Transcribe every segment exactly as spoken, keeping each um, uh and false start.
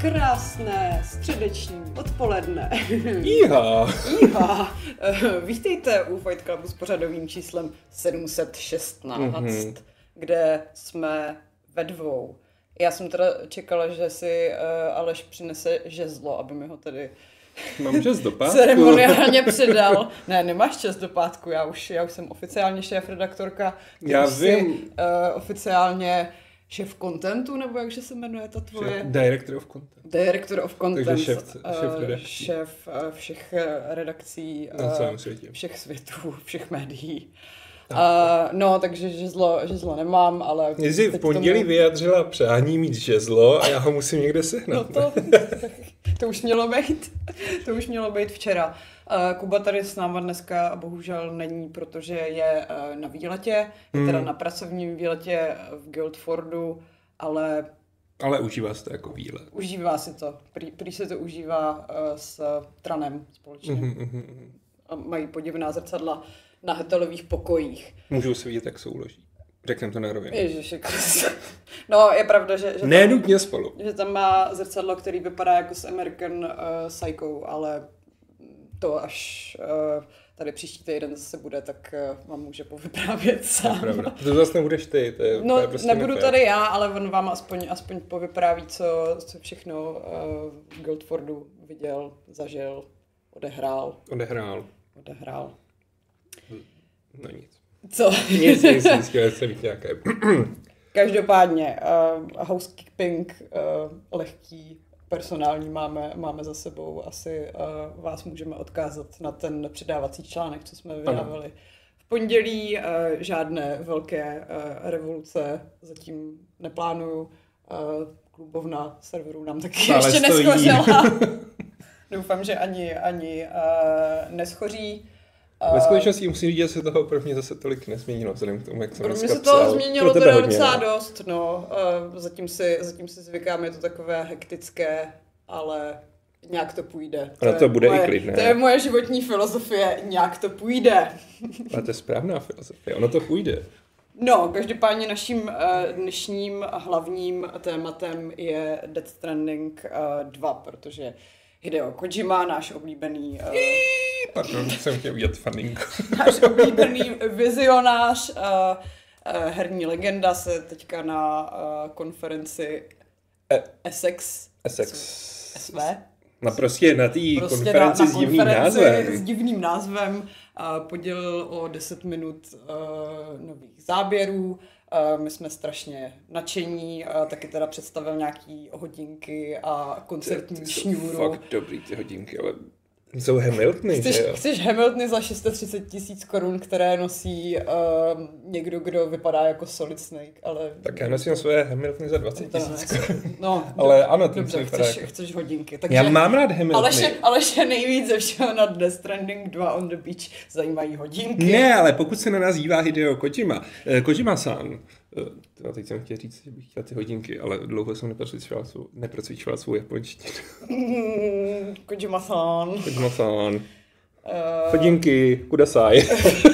Krásné středeční odpoledne. Jíha. Jíha. Vítejte u Fight Clubu s pořadovým číslem sedm set šestnáct, mm-hmm. kde jsme ve dvou. Já jsem teda čekala, že si uh, Aleš přinese žezlo, aby mi ho tedy Mám čas do pátku. ceremoniálně předal. Ne, nemáš čas do pátku, já už, já už jsem oficiálně šéf-redaktorka. Já vím. Uh, oficiálně šéf contentu, nebo jakže se jmenuje ta tvoje? Šéf, director of content. Director of content. Takže šéf, šéf redakcí. Šéf uh, všech redakcí, na celém uh, světě. Všech světů, všech médií. Uh, no, takže žezlo, žezlo nemám, ale... Jsi v pondělí tomu... vyjadřila přání mít žezlo a já ho musím někde sehnat. No to, to už mělo být. To už mělo být včera. Uh, Kuba tady s náma dneska bohužel není, protože je uh, na výletě, je hmm. teda na pracovním výletě v Guildfordu, ale... Ale užívá se to jako výlet. Užívá si to. Prý, prý se to užívá uh, s Tranem společně. Mm-hmm. A mají podivná zrcadla na hotelových pokojích. Můžou se vidět, jak souloží. Řekneme to na rovinu. Ježiši, no, je pravda, že, že, ne tam, nutně spolu. že tam má zrcadlo, který vypadá jako z American uh, Psycho, ale to až uh, tady příští týden zase bude, tak uh, vám může povyprávět sám. To je pravda. To zase nebudeš ty. To je, no, to je prostě nebudu nefér. tady já, ale on vám aspoň, aspoň povypráví, co, co všechno uh, v Guildfordu viděl, zažil, odehrál. Odehrál. Odehrál. No nic. Co? Nic, nic, nic, chtěl být nějaké. Každopádně, uh, housekeeping uh, lehký, personální máme, máme za sebou. Asi uh, vás můžeme odkázat na ten předávací článek, co jsme vydávali. Ano. V pondělí uh, žádné velké uh, revoluce zatím neplánuju. Uh, klubovna serverů nám taky ale ještě stojí. neschořila. Doufám, že ani, ani uh, neschoří. Ve skutečnosti musím říct, že se toho pro mě zase tolik nezměnilo, vzhledem k tomu, jak jsem dneska psal. psal. Pro mě se toho změnilo teda hodně, docela no. dost, no. Uh, zatím, si, zatím si zvykám, je to takové hektické, ale nějak to půjde. To, to bude moje, i klid, ne? To je moje životní filozofie, nějak to půjde. Ale to je správná filozofie, ono to půjde. No, každopádně naším uh, dnešním hlavním tématem je Death Stranding uh, dva, protože Hideo Kojima, náš oblíbený... Uh, Pardon, jsem chtěl udělat faninko. Náš oblíbený vizionář, uh, uh, herní legenda, se teďka na uh, konferenci e- Essex. Essex. S V. Na prostě na té prostě konferenci na, na s divným konferenci názvem. S divným názvem uh, podělil o deset minut uh, nových záběrů. Uh, my jsme strašně nadšení, uh, taky teda představil nějaký hodinky a koncertní ty, ty šňůru. Jsou fakt dobrý ty hodinky, ale jsou Hamiltony, chceš, že jo? Chceš Hamiltony za šest set třicet tisíc korun, které nosí uh, někdo, kdo vypadá jako Solid Snake, ale... Tak já nosím svoje Hamiltony za dvacet tisíc korun. No, ale ano, tím dobře, vypadá chceš, jako... chceš hodinky. Takže, já mám rád Hamiltony. Ale Aleše nejvíc ze všeho na Death Stranding dva on the Beach zajímají hodinky. Ne, ale pokud se na nás dívá Hideo Kojima, eh, Kojima-san, eh, teď jsem chtěl říct, že bych chtěl ty hodinky, ale dlouho jsem neprocvičoval svou, neprocvičoval svou japonštinu. Mm, Kojima-san. Kojima-san. Uh... Hodinky, kudasai.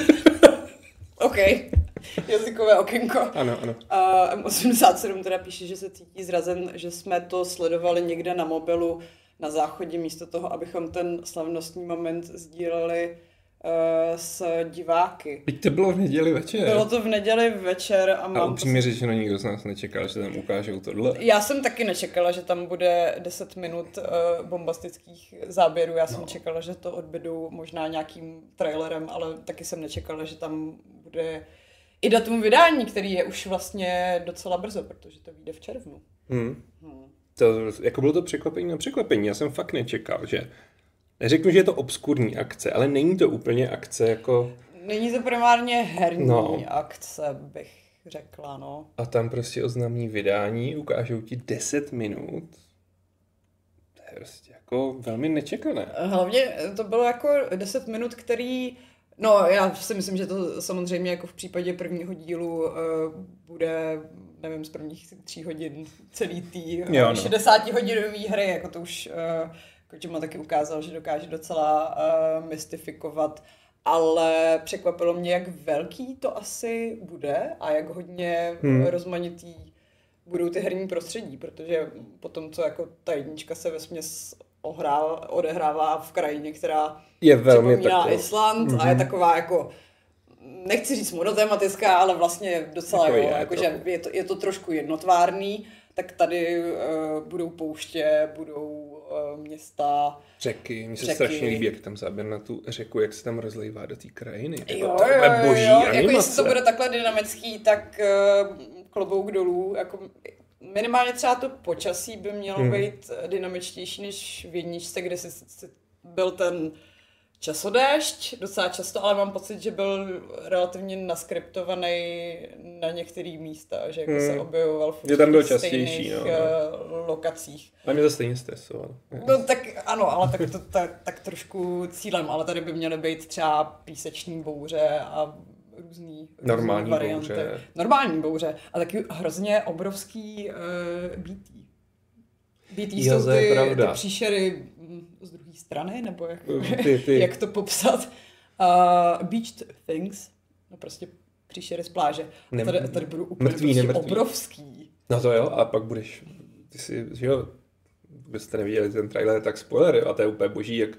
OK. Jazykové okénko. Ano, ano. Uh, M osmdesát sedm teda píše, že se cítí zrazen, že jsme to sledovali někde na mobilu na záchodě, místo toho, abychom ten slavnostní moment sdíleli uh, s diváky. Teď to bylo v neděli večer. Bylo to v neděli večer. A, a mám upřímně řečeno, nikdo z nás nečekal, že tam ukážou tohle. Já jsem taky nečekala, že tam bude deset minut uh, bombastických záběrů. Já jsem no. čekala, že to odbydou možná nějakým trailerem, ale taky jsem nečekala, že tam bude i datum vydání, který je už vlastně docela brzo, protože to vyjde v červnu. Hmm. Hmm. To, jako bylo to překvapení na překvapení. Já jsem fakt nečekal, že... Neřeknu, že je to obskurní akce, ale není to úplně akce jako... Není to primárně herní no. akce, bych řekla, no. A tam prostě oznámí vydání, ukážou ti deset minut. To je prostě jako velmi nečekané. Hlavně to bylo jako deset minut, který... No, já si myslím, že to samozřejmě jako v případě prvního dílu uh, bude, nevím, z prvních tří hodin celý tý jo, no. šedesátihodinový hry, jako to už uh, Kojima taky ukázal, že dokáže docela uh, mystifikovat, ale překvapilo mě, jak velký to asi bude a jak hodně hmm. rozmanitý budou ty herní prostředí, protože potom, co jako ta jednička se vesměs ohrává, odehrává v krajině, která je velmi připomíná Island mm-hmm. a je taková jako, nechci říct monotematická, ale vlastně docela jako jo, je, jakože je to, je to trošku jednotvárný, tak tady uh, budou pouště, budou uh, města, řeky. Mně se řeky. strašně líbí, jak tam záběr na tu řeku, jak se tam rozlejvá do té krajiny. Jo, to jo, je boží jo, animace. jako jestli to bude takhle dynamický, tak uh, klobouk dolů, jako minimálně třeba to počasí by mělo hmm. být dynamičtější než v jedničce, kde jsi, jsi byl ten časodéšť docela často, ale mám pocit, že byl relativně naskriptovaný na některé místa, že jako hmm. se objevoval v tam byl častější, no, no. lokacích. A mě to stejně stresovalo. No tak ano, ale tak, to, tak, tak trošku cílem, ale tady by měly být třeba píseční bouře a různý, normální různý varianty. bouře. Normální bouře a taky hrozně obrovský uh, B T. B T jo, jsou ty, ty příšery z druhé strany, nebo jak, ty, ty. jak to popsat. Uh, beached things, no prostě příšery z pláže. Nem, tady, tady budou úplně mrtví, prostě nemrtví. obrovský. No to jo, a pak budeš, ty si, že jo, kdybyste neviděli ten trailer, tak spoiler, a to je úplně boží, jak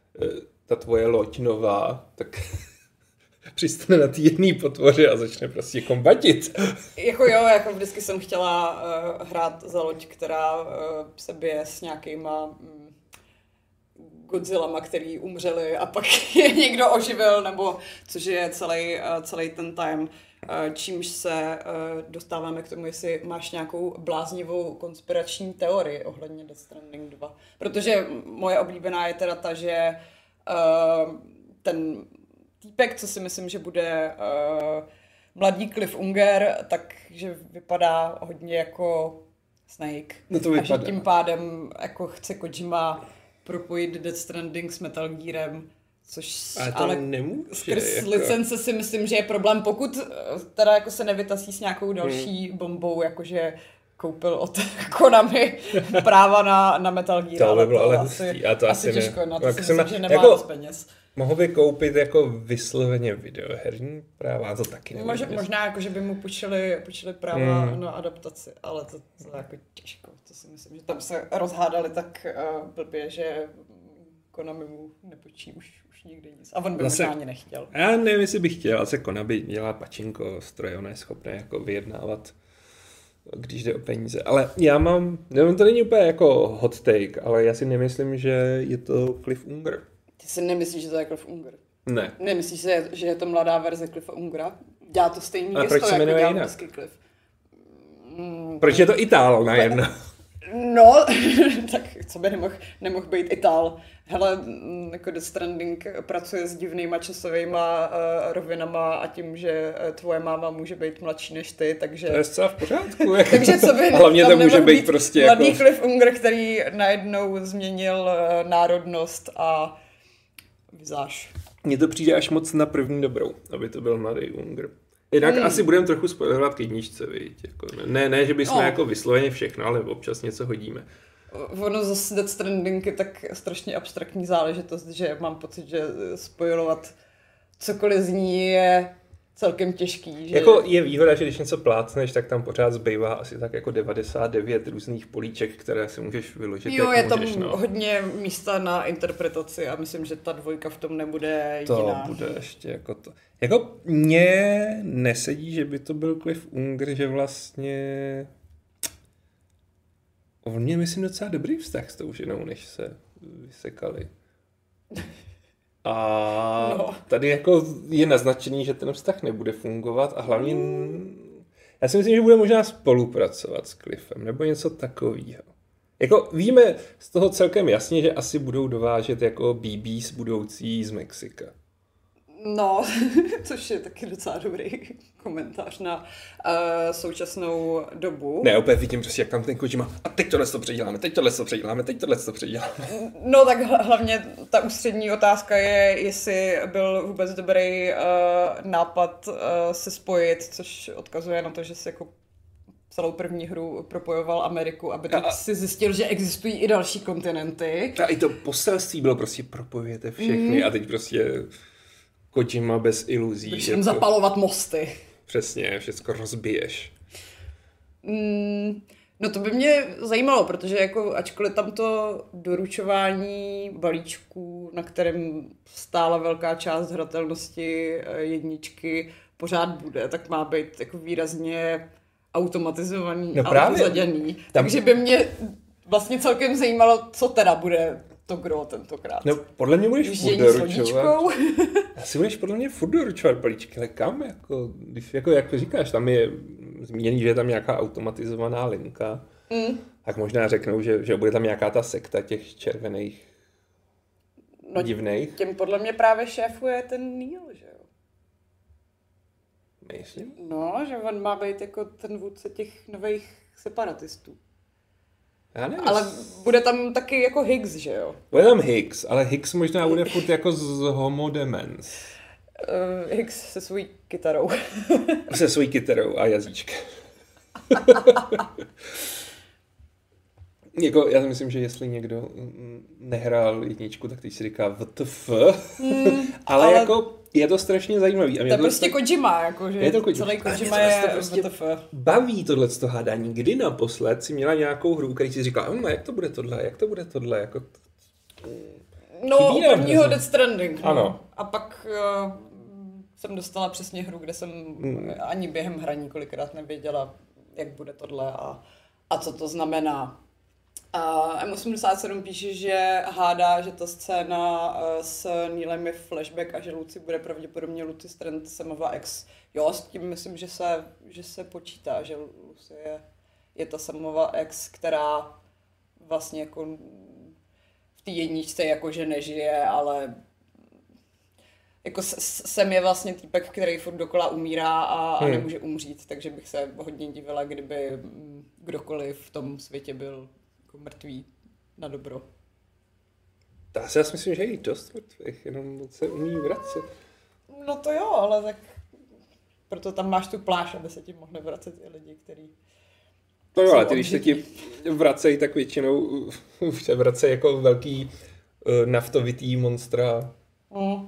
ta tvoje loď nová, tak přistane na té jedné potvoře a začne prostě kombatit. Jako jo, jako vždycky jsem chtěla uh, hrát za loď, která uh, se bije s nějakýma um, Godzillama, který umřeli a pak je někdo oživil, nebo což je celý, uh, celý ten time. Uh, čímž se uh, dostáváme k tomu, jestli máš nějakou bláznivou konspirační teorii ohledně Death Stranding dva. Protože moje oblíbená je teda ta, že uh, ten týpek, co si myslím, že bude uh, mladý Cliff Unger, takže vypadá hodně jako Snake. No to vypadá. A že tím pádem jako chce Kojima propojit Death Stranding s Metal Gearem, což ale, ale nemůže, skrz jako... licence si myslím, že je problém, pokud teda jako se nevytasí s nějakou další hmm. bombou, jakože koupil od Konami práva na, na Metal Gear. To by bylo ale asi, hustý. A to asi, asi těžko, ne. na to si myslím, na... že nemá jako... dost peněz. Mohl by koupit jako vysloveně videoherní práva, a to taky nevím. Možná, možná jako, že by mu půjčili, půjčili práva hmm. na adaptaci, ale to, to je jako těžko. To si myslím, že tam se rozhádali tak uh, blbě, že Konami mu nepůjčí už, už nikdy nic. A on by zase, možná ani nechtěl. Já nevím, jestli bych chtěl, ale se Konami dělá pačinko, stroj, on je schopný jako vyjednávat, když jde o peníze. Ale já mám, nevím, to není úplně jako hot take, ale já si nemyslím, že je to Cliff Unger. Ty si nemyslíš, že to je Cliff Unger? Ne. Nemyslíš, že, že je to mladá verze Cliffa Ungera? Dělá to stejný ale proč se jmenuje jako jinak? Cliff. Mm, proč je to Itál najednou? No, tak co by nemohl, nemohl být Itál. Hele, jako Death Stranding pracuje s divnýma časovýma uh, rovinama a tím, že tvoje máma může být mladší než ty, takže... To je zcela v pořádku. takže co by... Hlavně to může být prostě mladý jako... Cliff Unger, který najednou změnil uh, národnost a vizáž. Mně to přijde až moc na první dobrou, aby to byl mladý Unger. Jinak hmm. asi budeme trochu spoilerovat k jedničce, viď? Jako ne, ne, že bychom no. jako vysloveně všechno, ale občas něco hodíme. Ono zase Death Stranding je tak strašně abstraktní záležitost, že mám pocit, že spojovat cokoliv z ní je celkem těžký. Že... Jako je výhoda, že když něco plácneš, tak tam pořád zbývá asi tak jako devadesát devět různých políček, které si můžeš vyložit. Jo, je můžeš, tam no. hodně místa na interpretaci a myslím, že ta dvojka v tom nebude to jiná. To bude ještě jako to. Jako mně nesedí, že by to byl Cliff Unger, že vlastně... On mě myslím docela dobrý vztah s tou ženou, než se vysekali. A no. Tady jako je naznačený, že ten vztah nebude fungovat a hlavně mm. já si myslím, že bude možná spolupracovat s Cliffem nebo něco takového. Jako víme z toho celkem jasně, že asi budou dovážet jako B Bs budoucí z Mexika. No, což je taky docela dobrý komentář na uh, současnou dobu. Ne, opět vidím prostě, jak tam ten Kojima, a teď tohle to předěláme, teď tohle to předěláme, teď tohle to předěláme. No tak hlavně ta ústřední otázka je, jestli byl vůbec dobrý uh, nápad uh, se spojit, což odkazuje na to, že si jako celou první hru propojoval Ameriku, aby teď a... si zjistil, že existují i další kontinenty. A i to poselství bylo prostě propojujete všechny mm. a teď prostě... Kojima bez iluzí. Budeš jen zapalovat mosty. Přesně, všecko rozbiješ. Mm, no to by mě zajímalo, protože jako ačkoliv tam to doručování balíčků, na kterém stála velká část hratelnosti jedničky, pořád bude, tak má být jako výrazně automatizovaný no a uzaděný. Tam... Takže by mě vlastně celkem zajímalo, co teda bude to gro tentokrát. No, podle mě budeš furt doručovat. Asi budeš podle mě furt doručovat balíčky, ale kam? Jako, když jako, jak říkáš, tam je zmíněný, že je tam nějaká automatizovaná linka, mm. tak možná řeknou, že, že bude tam nějaká ta sekta těch červených no, divných. Tím podle mě právě šéfuje ten Neil, že jo? Myslím? No, že on má být jako ten vůdce těch nových separatistů. Já nevím. Ale bude tam taky jako Higgs, že jo? Bude tam Higgs, ale Higgs možná bude furt jako z Homo Demens. Uh, Higgs se svojí kytarou. Se svojí kytarou a jazyčkem. Jako, já si myslím, že jestli někdo nehrál jedničku, tak teď si říká W T F. Mm, ale, ale jako je to strašně zajímavý. A to je to prostě tak... Kojima, jako, že je to Kojima. Celý Kojima je prostě W T F. Baví tohleto hádání. Kdy naposled si měla nějakou hru, který si říkala, no, jak to bude tohle, jak to bude tohle, jako... No, u prvního Death Stranding. No. Ano. A pak uh, jsem dostala přesně hru, kde jsem hmm. ani během hraní kolikrát nevěděla, jak bude tohle a, a co to znamená. Uh, M osmdesát sedm píše, že hádá, že ta scéna uh, s Neilem je flashback a že Lucy bude pravděpodobně Lucy Strand Samova X. Jo, s tím myslím, že se, že se počítá, že Lucy je, je ta Samova X, která vlastně jako v té jedničce jakože nežije, ale jako Sam je vlastně týpek, který furt dokola umírá a, a nemůže umřít, takže bych se hodně divila, kdyby kdokoliv v tom světě byl jako mrtvý na dobro. Já si asi myslím, že je jí dost mrtvých, jenom se umí vracet. No to jo, ale tak proto tam máš tu pláž, aby se ti mohli vracet i lidi, kteří no jo, ale ty, když se ti vracejí, tak většinou se vracejí jako velký uh, naftovitý monstra. Mm.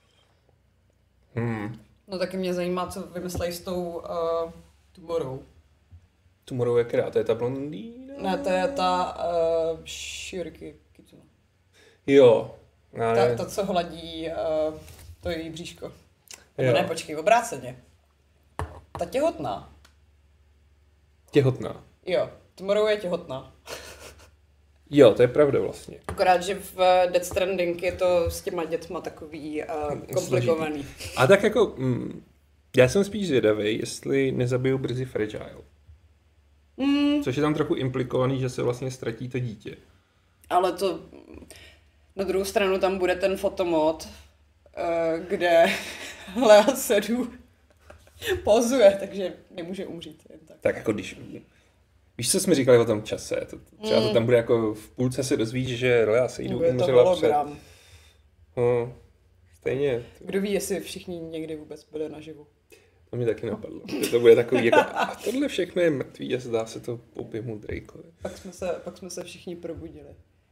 Hmm. No taky mě zajímá, co vymyslejí s tou uh, Tomorrow. Tomorrow je která? To je ta blondýna? Ne, to je ta uh, Shioriki Kitsuna. Jo. Ta, ta, co hladí uh, to její bříško. No ne, počkej, obráceně. Ta těhotná. Těhotná. Jo, Tomorrow je těhotná. Jo, to je pravda vlastně. Akorát, že v Death Stranding je to s těma dětma takový uh, komplikovaný. Složitý. A tak jako, mm, já jsem spíš zvědavý, jestli nezabijou brzy Fragile. Mm. Což je tam trochu implikovaný, že se vlastně ztratí to dítě. Ale to, na druhou stranu tam bude ten fotomod, uh, kde Lea Seydoux pozuje, takže nemůže umřít jen tak. Tak jako když... Víš, co jsme říkali o tom čase? To, třeba mm. to tam bude jako v půlce se dozvíš, že Lea Seydoux umřela před... No, stejně. Kdo ví, jestli všichni někdy vůbec byli naživu. To mě taky napadlo. Že to bude takový jako, a tohle všechno je mrtvý a zdá se to opimu Drakeovi. Pak jsme se, pak jsme se všichni probudili.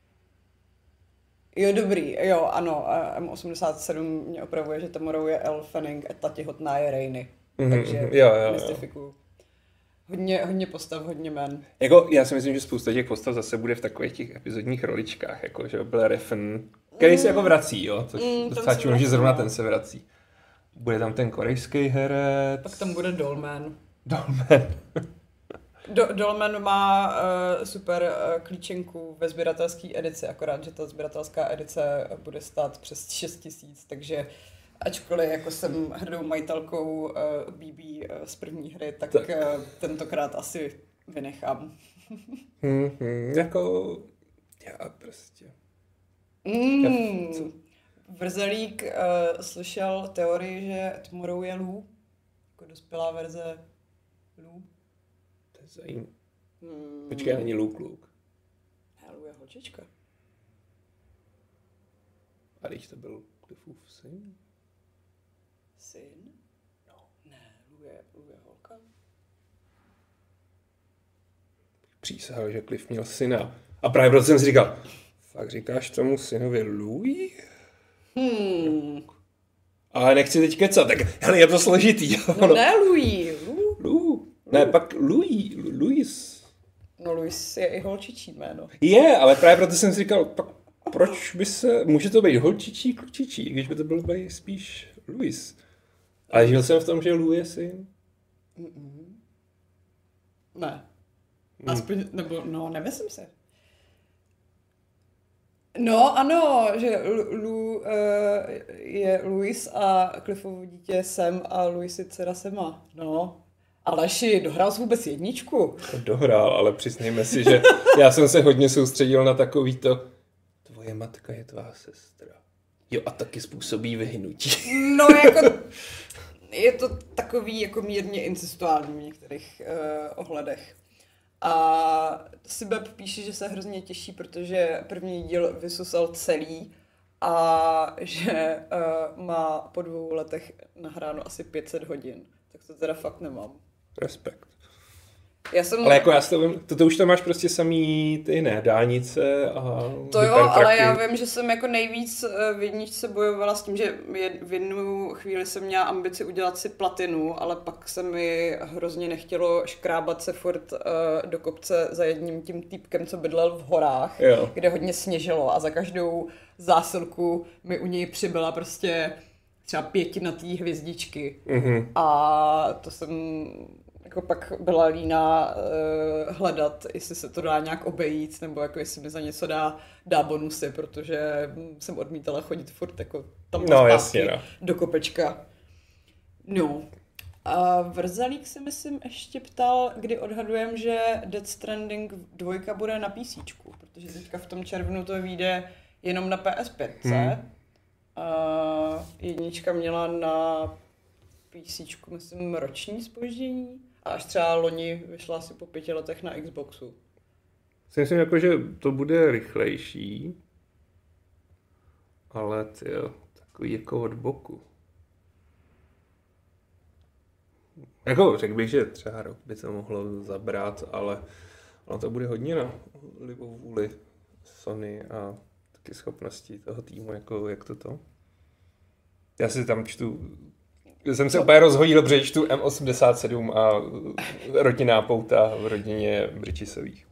Jo, dobrý, jo, ano, M osmdesát sedm mě opravuje, že Tomorrow je Elle Fanning a ta těhotná je Rainy. Mm-hmm, takže jo, jo, mystifikuju. Hodně, hodně postav, hodně men. Jako, já si myslím, že spousta těch postav zase bude v takových těch epizodních roličkách, jako, že byl Refn, který mm. se jako vrací, jo, což mm, docela čím, že zrovna ten se vrací. Bude tam ten korejský herec. Pak tam bude Dolman. Dolman. Do, Dolman má uh, super uh, klíčenku ve sběratelské edici, akorát, že ta sběratelská edice bude stát přes šest tisíc, takže ačkoliv jako jsem hrdou majitelkou uh, B B uh, z první hry, tak, tak. Uh, tentokrát asi vynechám. mm-hmm, jako já prostě. Mm. Já, Vrzelík uh, slyšel teorii, že Tomorrow je Lou, jako dospělá verze Lou. To je zajímavé. Hmm. Počkej, není Lou kluk. Ne, Lou je holčička. A když to byl Cliffův syn? Syn? No. Ne, Lou je, Lou je holka. Přísahal, že Cliff měl syna. A právě proto jsem si říkal, fakt říkáš tomu synovi Louis? Hmm. Ale nechci teď kecat, tak hele, je to složitý. No ne, Louis. Lou. Ne, pak Louis, Louis. No Louis je i holčičí jméno. Je, ale právě proto jsem si říkal, pak proč by se, může to být holčičí, klučičí, když by to byl by spíš Louis. Ale žil jsem v tom, že Louis je syn. Mm-mm. Ne. Aspoň, nebo, no, nemyslím si. No, ano, že Lu, uh, je Louis a Cliffovo dítě Sam a Louis je dcera Sama. No, Aleši, dohrál jsi vůbec jedničku? Dohrál, ale přiznejme si, že já jsem se hodně soustředil na takový to, tvoje matka je tvá sestra. Jo, a taky způsobí vyhynutí. No, jako, je to takový jako mírně incestuální v některých uh, ohledech. A Sibeb píše, že se hrozně těší, protože první díl vysusal celý a že uh, má po dvou letech nahráno asi pět set hodin. Tak to teda fakt nemám. Respekt. Já jsem... Ale jako já to vím, to, to už tam máš prostě samý ty ne, dálnice a to jo, ale já vím, že jsem jako nejvíc v jedničce bojovala s tím, že v jednu chvíli jsem měla ambici udělat si platinu, ale pak se mi hrozně nechtělo škrábat se furt uh, do kopce za jedním tím týpkem, co bydlel v horách, jo. Kde hodně sněžilo a za každou zásilku mi u něj přibyla prostě třeba pětinatý hvězdičky. Mm-hmm. A to jsem... jako pak byla líná uh, hledat, jestli se to dá nějak obejít, nebo jako jestli mi za něco dá, dá bonusy, protože jsem odmítala chodit furt jako tam no, jasně, no. do kopečka. No. A Vrzalík si myslím ještě ptal, kdy odhadujem, že Death Stranding dvojka bude na PCčku, protože teďka v tom červnu to vyjde jenom na P S pět. Hmm. A jednička měla na PCčku, myslím, roční zpoždění. A až třeba loni vyšla asi po pěti letech na Xboxu. Si myslím, jako, že to bude rychlejší, ale tyjo, takový jako od boku. Jako řekl bych, že třeba rok by to mohlo zabrat, ale ono to bude hodně na libovůli Sony a taky schopnosti toho týmu, jako jak to to. Já si tam čtu... Jsem se úplně rozhodil, protože čtu M osmdesát sedm a rodinná pouta v rodině Bridgesových.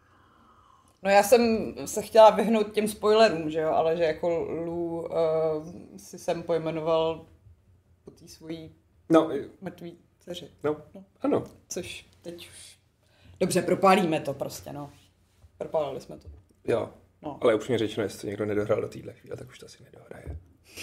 No já jsem se chtěla vyhnout těm spoilerům, že jo, ale že jako Lou uh, si jsem pojmenoval po té svojí no, mrtvý dceři. No, no, ano. Což teď už... Dobře, propálíme to prostě, no. Propálili jsme to. Jo, no. Ale upřímně řečeno, jestli to někdo nedohrál do téhle chvíle, tak už to asi nedohraje.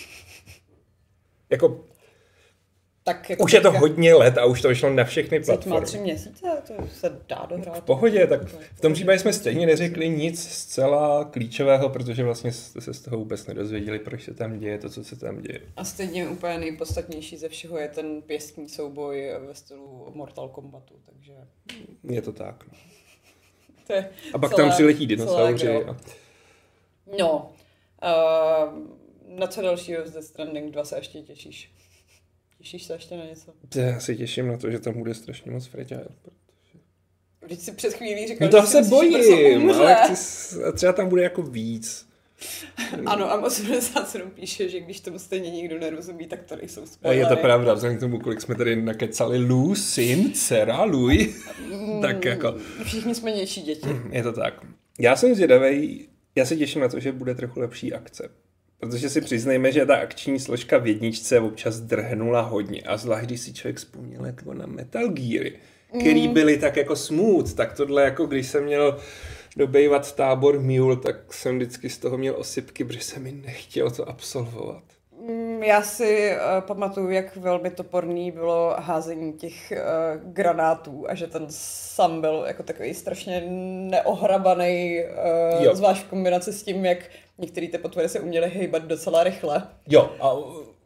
Jako... Tak jako už je to hodně let a už to vyšlo na všechny platformy. Má tři měsíce, to se dá dohrát. V pohodě, tak v tom případě jsme stejně neřekli nic zcela klíčového, protože vlastně jste se z toho vůbec nedozvěděli, proč se tam děje to, co se tam děje. A stejně úplně nejpodstatnější ze všeho je ten pěstní souboj ve stylu Mortal Kombatu, takže... Je to tak. No. To je a pak celé, tam přiletí dinosauři. A... No, uh, na co dalšího z Death Stranding dva se ještě těšíš? Těšíš se ještě na něco? Já se těším na to, že tam bude strašně moc fragile. Protože... Vždyť si před chvílí říkal, no to se bojím, ale chci, třeba tam bude jako víc. Ano, a osmdesát sedm píše, že když tomu stejně nikdo nerozumí, tak to nejsou spoilery. Je to pravda, vzhledem k tomu, kolik jsme tady nakecali Lou, syn, dcera, Louis, mm, tak jako... Všichni jsme nější děti. Je to tak. Já jsem zvědavej, já se těším na to, že bude trochu lepší akce. Protože si přiznejme, že ta akční složka v jedničce občas drhnula hodně. A zvlášť, když si člověk vzpomněl jako na Metal Geary, který byly tak jako smooth, tak tohle jako když jsem měl dobejvat tábor Mule, tak jsem vždycky z toho měl osypky, protože jsem mi nechtěl to absolvovat. Já si uh, pamatuju, jak velmi toporný bylo házení těch uh, granátů a že ten sam byl jako takový strašně neohrabaný, uh, zvlášť v kombinaci s tím, jak některé ty potvory se uměly hejbat docela rychle. Jo, a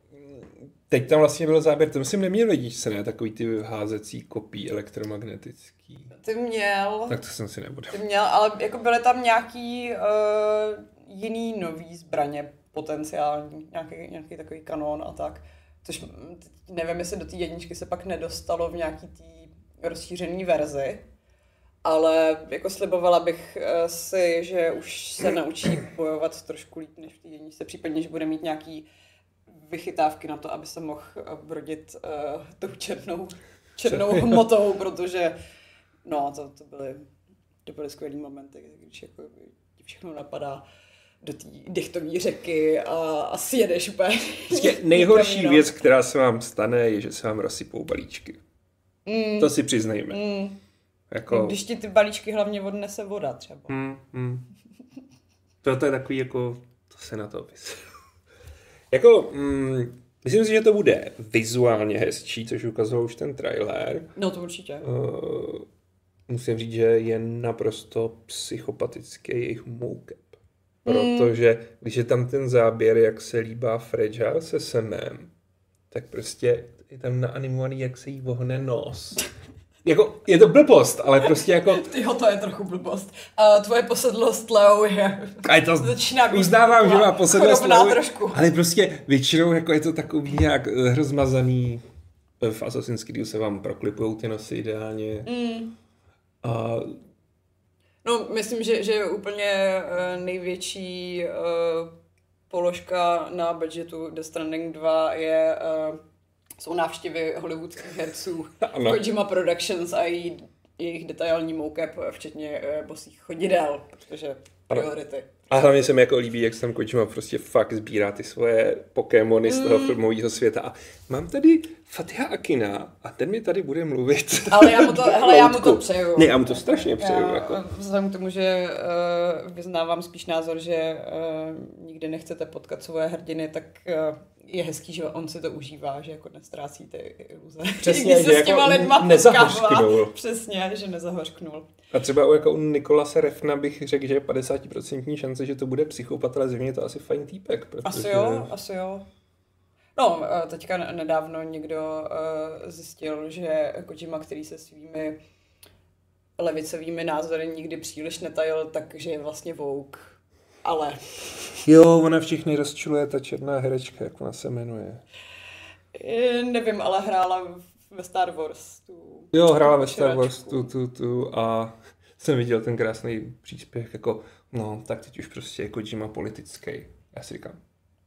teď tam vlastně byl záběr, to myslím neměl jedničce, ne? Takový ty házecí kopí elektromagnetický. Ty měl. Tak to jsem si nebudu. Ty měl, ale jako byly tam nějaký uh, jiný nový zbraně, potenciální, nějaký, nějaký takový kanón a tak. Což nevím, jestli do té jedničky se pak nedostalo v nějaký té rozšířené verzi, ale jako slibovala bych si, že už se naučí bojovat trošku líp než v té jedničce, případně, že bude mít nějaký vychytávky na to, aby se mohl brodit uh, tou černou černou hmotou, protože no, to, to byly, to byly skvělý momenty, když jako všechno napadá do té dechtové řeky a, a sjedeš úplně. Nejhorší věc, která se vám stane, je, že se vám rozsypou balíčky. Mm. To si přiznejme. Mm. Jako... Když ti ty balíčky hlavně odnese voda třeba. Mm, mm. To, to je takový jako, to se na to opis. jako, mm, myslím si, že to bude vizuálně hezčí, což ukazoval už ten trailer. No to určitě. Uh, musím říct, že je naprosto psychopatický jejich mocap. Protože když je tam ten záběr, jak se líbá Fredža se Samem, tak prostě je tam naanimovaný, jak se jí vohne nos. Jako, je to blbost, ale prostě jako... Tyjo, to je trochu blbost. A tvoje posedlost Leo je... A je to... Začíná být... Uznávám, že má posedlost Leo, trošku. ale prostě většinou jako je to takový nějak rozmazaný. V Assassin's Creedu se vám proklipujou ty nosy ideálně. Mm. A... No, myslím, že, že úplně uh, největší uh, položka na budgetu Death Stranding dva je, uh, jsou návštěvy hollywoodských herců Kojima Productions a její, jejich detailní mocap, včetně uh, bosých chodidel, protože priority. A hlavně se mi jako líbí, jak se tam Kojima prostě fakt sbírá ty svoje Pokémony z toho mm. filmového světa. A mám tady Fatiha Akina a ten mi tady bude mluvit. Ale já mu to, hele, já mu to přeju. Ne, já mu to strašně přeju. Já, jako. Vzhledem k tomu, že uh, vyznávám spíš názor, že uh, nikdy nechcete potkat svoje hrdiny, tak uh, je hezký, že on si to užívá, že jako nestrácí ty iluze. Přesně, že jako nezahořknul. Přesně, že nezahořknul. A třeba u, jako u Nikolase Refna bych řekl, že je padesát procent šance, že to bude psychopat, ale zřejmě je to asi fajn týpek. Protože... Asi jo, asi jo. No, teďka nedávno někdo uh, zjistil, že Kojima, který se svými levicovými názory nikdy příliš netajil, takže je vlastně woke. Ale... Jo, ona všechny rozčiluje, ta černá herečka, jak ona se jmenuje. Je, nevím, ale hrála ve Star Wars. Tu, jo, hrála ve Star Wars tu, tu, tu a jsem viděl ten krásný příspěch, jako no, tak teď už prostě je Kojima politický. Já si říkám,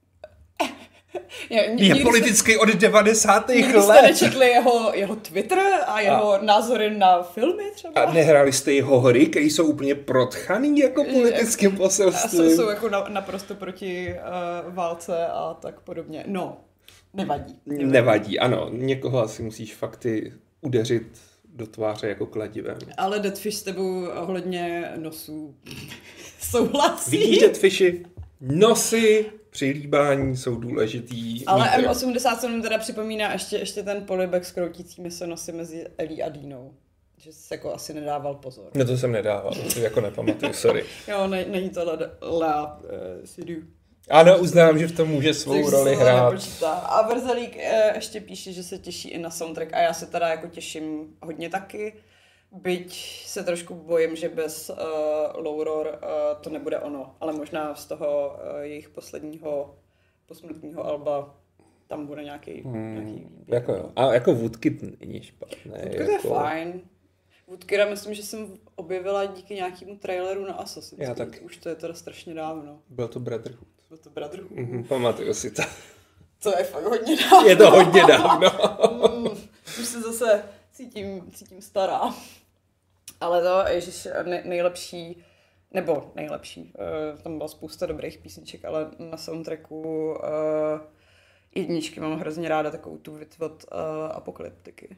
Je, je politický od devadesátých let. Jste nečetli jeho, jeho Twitter a jeho a, názory na filmy třeba? A nehráli jste jeho hry, které jsou úplně protchaný jako politickým poselstvím. A jsou, jsou jako na, naprosto proti uh, válce a tak podobně. No, nevadí. Nevadí, nevadí ano. Někoho asi musíš fakt ty udeřit do tváře jako kladivem. Ale Deathfish s tebou ohledně nosů souhlasí. Vidíš, Deathfishi? Nosy při líbání jsou důležitý. Ale M osmdesát sedm teda připomíná ještě, ještě ten polibek s kroutícími se nosy mezi Ellie a Dínou. Že jsi jako asi nedával pozor. No to jsem nedával, to jako nepamatuju, sorry. Jo, ne, není to Lea uh, Seydoux. Ano, uznám, že v tom může svou tak roli hrát. Nepočítá. A Verzalík uh, ještě píše, že se těší i na soundtrack a já se teda jako těším hodně taky. Byť se trošku bojím, že bez uh, Lowroar uh, to nebude ono, ale možná z toho uh, jejich posledního posmrtního alba tam bude nějaký, hmm, nějaký výběr. Jako jo. A jako Woodkid není špatné. Woodkid jako... je fajn. Woodkida myslím, že jsem objevila díky nějakému traileru na Assassin's Creed. Já tak. Už to je teda strašně dávno. Byl to Brotherhood. Byl to Brotherhood. Mm-hmm, pamatuju si to. To je fakt hodně dávno. Je to hodně dávno. mm, už se zase cítím, cítím stará. Ale to, ježiš, nej, nejlepší, nebo nejlepší, uh, tam byla spousta dobrých písniček, ale na soundtracku uh, jedničky mám hrozně ráda takovou tu věc od uh, Apokalyptiky.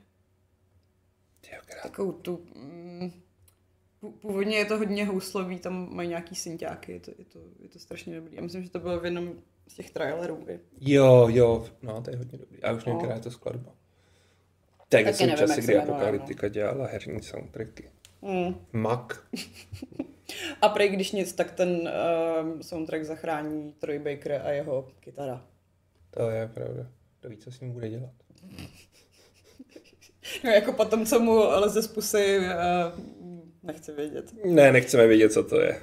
Takovou tu, um, původně je to hodně houslový, tam mají nějaký synťáky, je to, je to, je to strašně dobrý. Já myslím, že to bylo v jednom z těch trailerů. Jo, jo, no to je hodně dobrý. A už nevím, která je to skladba. Tak jsou časy, kdy Apokalyptika dělala herní soundtracky. Mm. Mak. A prej, když nic, tak ten uh, soundtrack zachrání Troy Baker a jeho kytara. To je pravda. Kdo ví, co s ním bude dělat. No jako potom, co mu leze z pusy, uh, nechci vědět. Ne, nechceme vědět, co to je.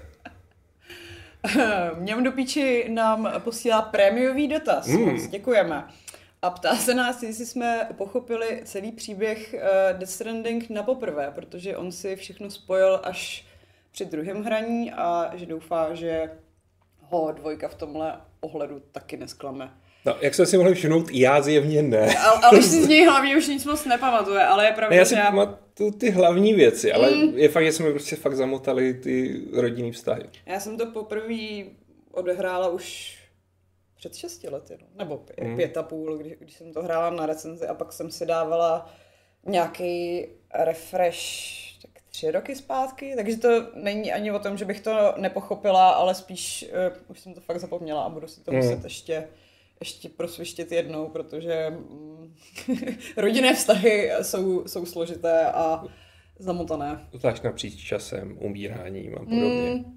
Mňam do píči nám posílá prémiový dotaz. Mm. Děkujeme. A ptá se nás, jestli jsme pochopili celý příběh uh, Death Stranding na poprvé, protože on si všechno spojil až při druhém hraní a že doufá, že ho dvojka v tomhle ohledu taky nesklame. No, jak jsem si mohl všimnout, já zjevně ne. Ale, ale si z něj hlavně už nic moc nepamatuje, ale je pravda, ne, já si že já... pamatuju ty hlavní věci, ale Mm. je fakt, že jsme prostě fakt zamotali ty rodinný vztahy. Já jsem to poprvé odehrála už před šesti lety, no. Nebo pě- Mm. pět a půl, když, když jsem to hrála na recenzi a pak jsem si dávala nějaký refresh tak tři roky zpátky, takže to není ani o tom, že bych to nepochopila, ale spíš uh, už jsem to fakt zapomněla a budu si to Mm. muset ještě, ještě prosvištět jednou, protože mm, rodinné vztahy jsou, jsou složité a zamotané. Zvlášť napříč časem, umíráním a podobně. Mm.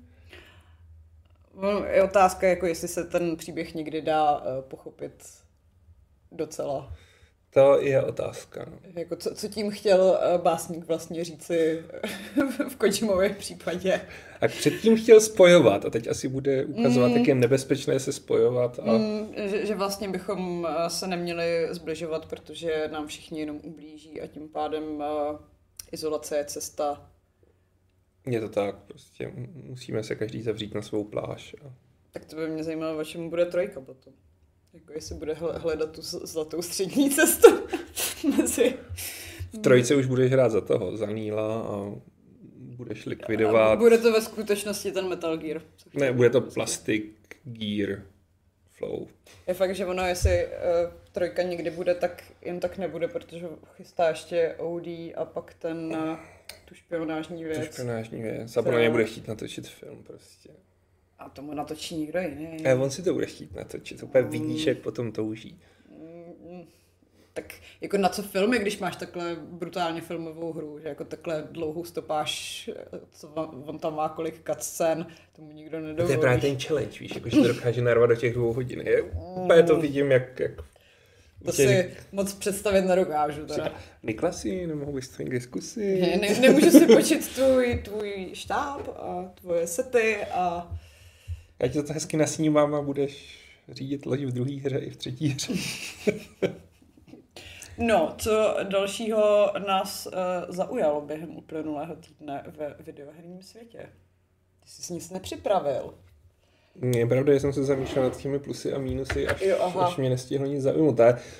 Je otázka, jako jestli se ten příběh někdy dá uh, pochopit docela. To je otázka. No. Jako co, co tím chtěl uh, básník vlastně říci v Kojimově případě. A předtím chtěl spojovat a teď asi bude ukazovat, Mm. jak je nebezpečné se spojovat. A... Mm, že, že vlastně bychom uh, se neměli zbližovat, protože nám všichni jenom ublíží a tím pádem uh, izolace je cesta. Je to tak, prostě musíme se každý zavřít na svou pláž. A... Tak to by mě zajímalo, o čem bude trojka potom. Jako jestli bude hledat tu zlatou střední cestu mezi... V trojce už budeš hrát za toho, za Neila a budeš likvidovat... A bude to ve skutečnosti ten Metal Gear. Ne, bude to Plastic Gear Flow. Je fakt, že ono, jestli uh, trojka někdy bude, tak jen tak nebude, protože chystá ještě O D a pak ten, uh, tu špionážní věc. To špionážní věc. A podle mě bude chtít natočit film prostě. A tomu natočí někdo jiný. A on si to bude chtít natočit. Úplně vidíš, jak potom touží. Mm, tak jako na co filmy, když máš takhle brutálně filmovou hru, že jako takhle dlouhou stopáž, co on, on tam má kolik cutscén, tomu nikdo nedovolí. To je právě ten challenge, víš, jako, že to dokáže narvat do těch dvou hodin. Je, úplně to vidím, jak... jak to si řek... moc představit nedokážu teda. Niklasi, nemohu bys tvým diskusy. Ne, ne, nemůžu si počít tvůj, tvůj štáb a tvoje sety a... Já ti to hezky nasnímám a budeš řídit loď v druhé hře i v třetí hře. No, co dalšího nás uh, zaujalo během uplynulého týdne ve videoherním světě? Ty jsi nic nepřipravil. Je pravda, že jsem se zamýšlel nad těmi plusy a mínusy, až, jo, až mě nestihlo nic zaujmout.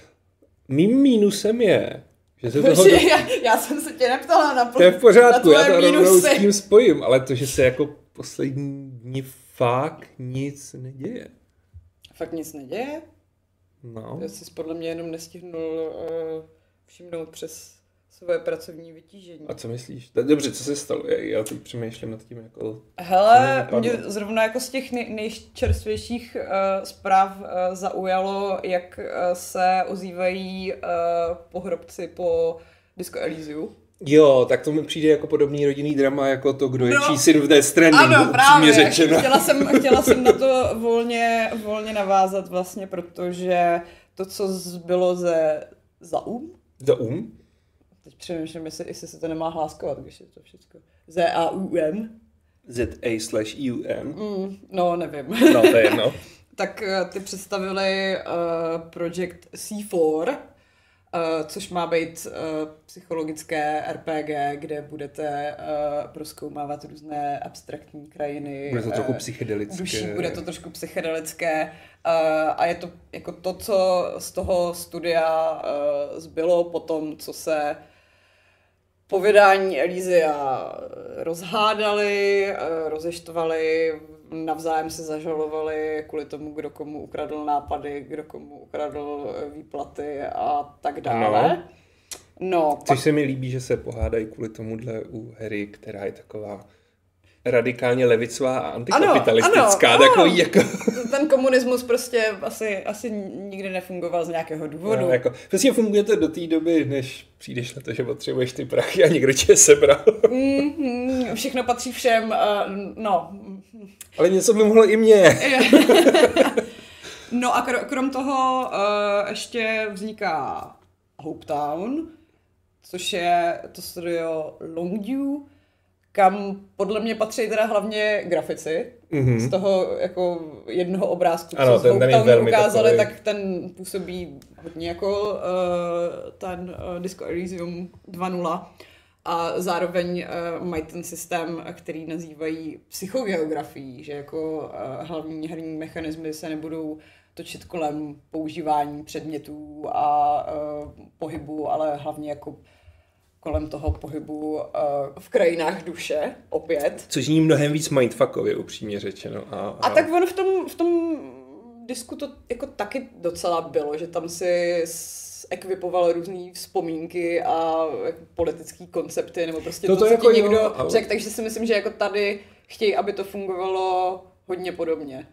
Mým mínusem je, že se toho... Do... Já, já jsem se tě neptala na, pl... To je v pořádku, já to rovnou mínusy. s tím spojím, ale to, že se jako poslední dní fakt nic neděje. Fakt nic neděje? No. Já jsi podle mě jenom nestihnul uh, všimnout přes své pracovní vytížení. A co myslíš? Dobře, co se stalo? Já, já teď přemýšlím nad tím jako... Hele, mě zrovna jako z těch nej, nejčerstvějších uh, zpráv uh, zaujalo, jak uh, se ozývají uh, pohrobci po Disco Elysiu. Jo, tak to mi přijde jako podobný rodinný drama, jako to, kdo je no, čí syn v Death Strandingu. Ano, právě. Řečeno. Chtěla jsem, chtěla jsem na to volně, volně navázat vlastně, protože to, co zbylo ze Zaum. Zaum? Teď přemýšlím, jestli, jestli se to nemá hláskovat, když je to všechno. Z A U M. Z A slash U M. Mm, no, nevím. No, to je jedno. Tak ty představili uh, Project C čtyři, uh, což má být uh, psychologické R P G, kde budete uh, prozkoumávat různé abstraktní krajiny. Bude to trochu uh, psychedelické. Duší, bude to trošku psychedelické. Uh, a je to jako to, co z toho studia uh, zbylo po tom, co se po vydání Elysia rozhádali, rozeštvali, navzájem se zažalovali kvůli tomu, kdo komu ukradl nápady, kdo komu ukradl výplaty a tak dále. No. No, Což pak... se mi líbí, že se pohádají kvůli tomuhle u hry, která je taková radikálně levicová a antikapitalistická. Ano, ano, takový ano. jako... Ten komunismus prostě asi, asi nikdy nefungoval z nějakého důvodu. No, jako, prostě funguje to do té doby, než přijdeš na to, že potřebuješ ty prachy a někdo tě sebral. Mm-hmm, všechno patří všem, uh, no. Ale něco by mohlo i mě. No a kr- krom toho uh, ještě vzniká Hopetown, což je to studio Longview, kam podle mě patří teda hlavně grafici. Mm-hmm. Z toho jako jednoho obrázku, ano, co z Hopetownu ukázali, takový... tak ten působí hodně jako uh, ten uh, Disco Elysium dva nula. A zároveň uh, mají ten systém, který nazývají psychogeografií, že jako uh, hlavní herní mechanismy se nebudou točit kolem používání předmětů a uh, pohybu, ale hlavně jako kolem toho pohybu uh, v krajinách duše, opět. Což zní mnohem víc mindfuckově, upřímně řečeno. A, a... a tak on v tom, v tom disku to jako taky docela bylo, že tam si ekvipoval různý vzpomínky a jako politický koncepty, nebo prostě to, to, to co jako ti někdo jo, ale... řekl, takže si myslím, že jako tady chtějí, aby to fungovalo hodně podobně.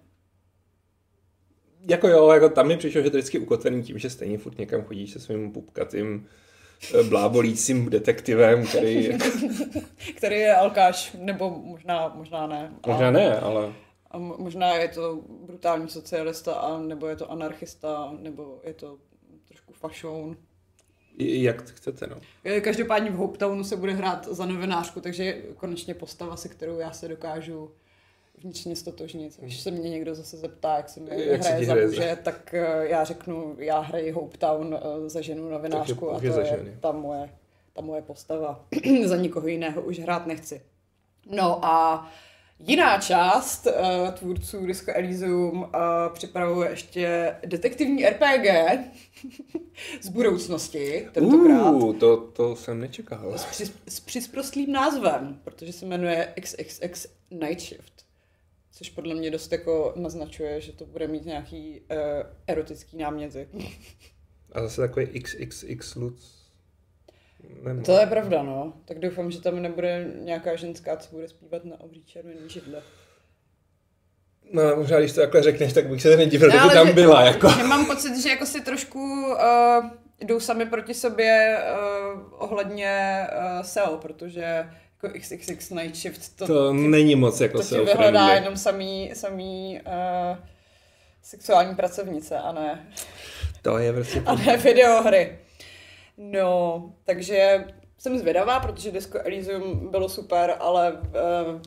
Jako jo, jako tam mi přišlo, že to vždycky ukotvený tím, že stejně furt někam chodíš se svým pupkatým blábolícím detektivem, který... Jako... který je alkáš, nebo možná, možná ne. Možná a, ne, ale... A možná je to brutální socialista, a nebo je to anarchista, nebo je to trošku fašoun. Jak chcete, no. Každopádně v Hopetownu se bude hrát za novinářku, takže konečně postava, se kterou já se dokážu vnitřně stotožnit. Když se mě někdo zase zeptá, jak se mi jak hraje za muže, tak já řeknu, já hraji Hopetown za ženu novinářku a to je ta moje, ta moje postava. Za nikoho jiného už hrát nechci. No a jiná část uh, tvůrců Disco Elysium uh, připravuje ještě detektivní R P G z budoucnosti, tentokrát. Uh, to, to jsem nečekal. S, při, s přisprostlým názvem, protože se jmenuje X X X Night Shift. Což podle mě dost jako naznačuje, že to bude mít nějaký uh, erotický náměty. A zase takový X X X Lutz. Nemá. To je pravda, no. Tak doufám, že tam nebude nějaká ženská, co bude zpívat na obří červený židle. No, možná když to takhle řekneš, tak bych se nedivil, no, kdyby tam že, byla. Jako. Že mám pocit, že jako si trošku uh, jdou sami proti sobě uh, ohledně uh, S E O, protože jako X X X Night Shift to, to ty, není moc jako to S E O ti vyhledá friendly. Jenom samý, samý uh, sexuální pracovnice, a ne, to je prostě a ne videohry. No, takže jsem zvědavá, protože Disco Elysium bylo super, ale uh,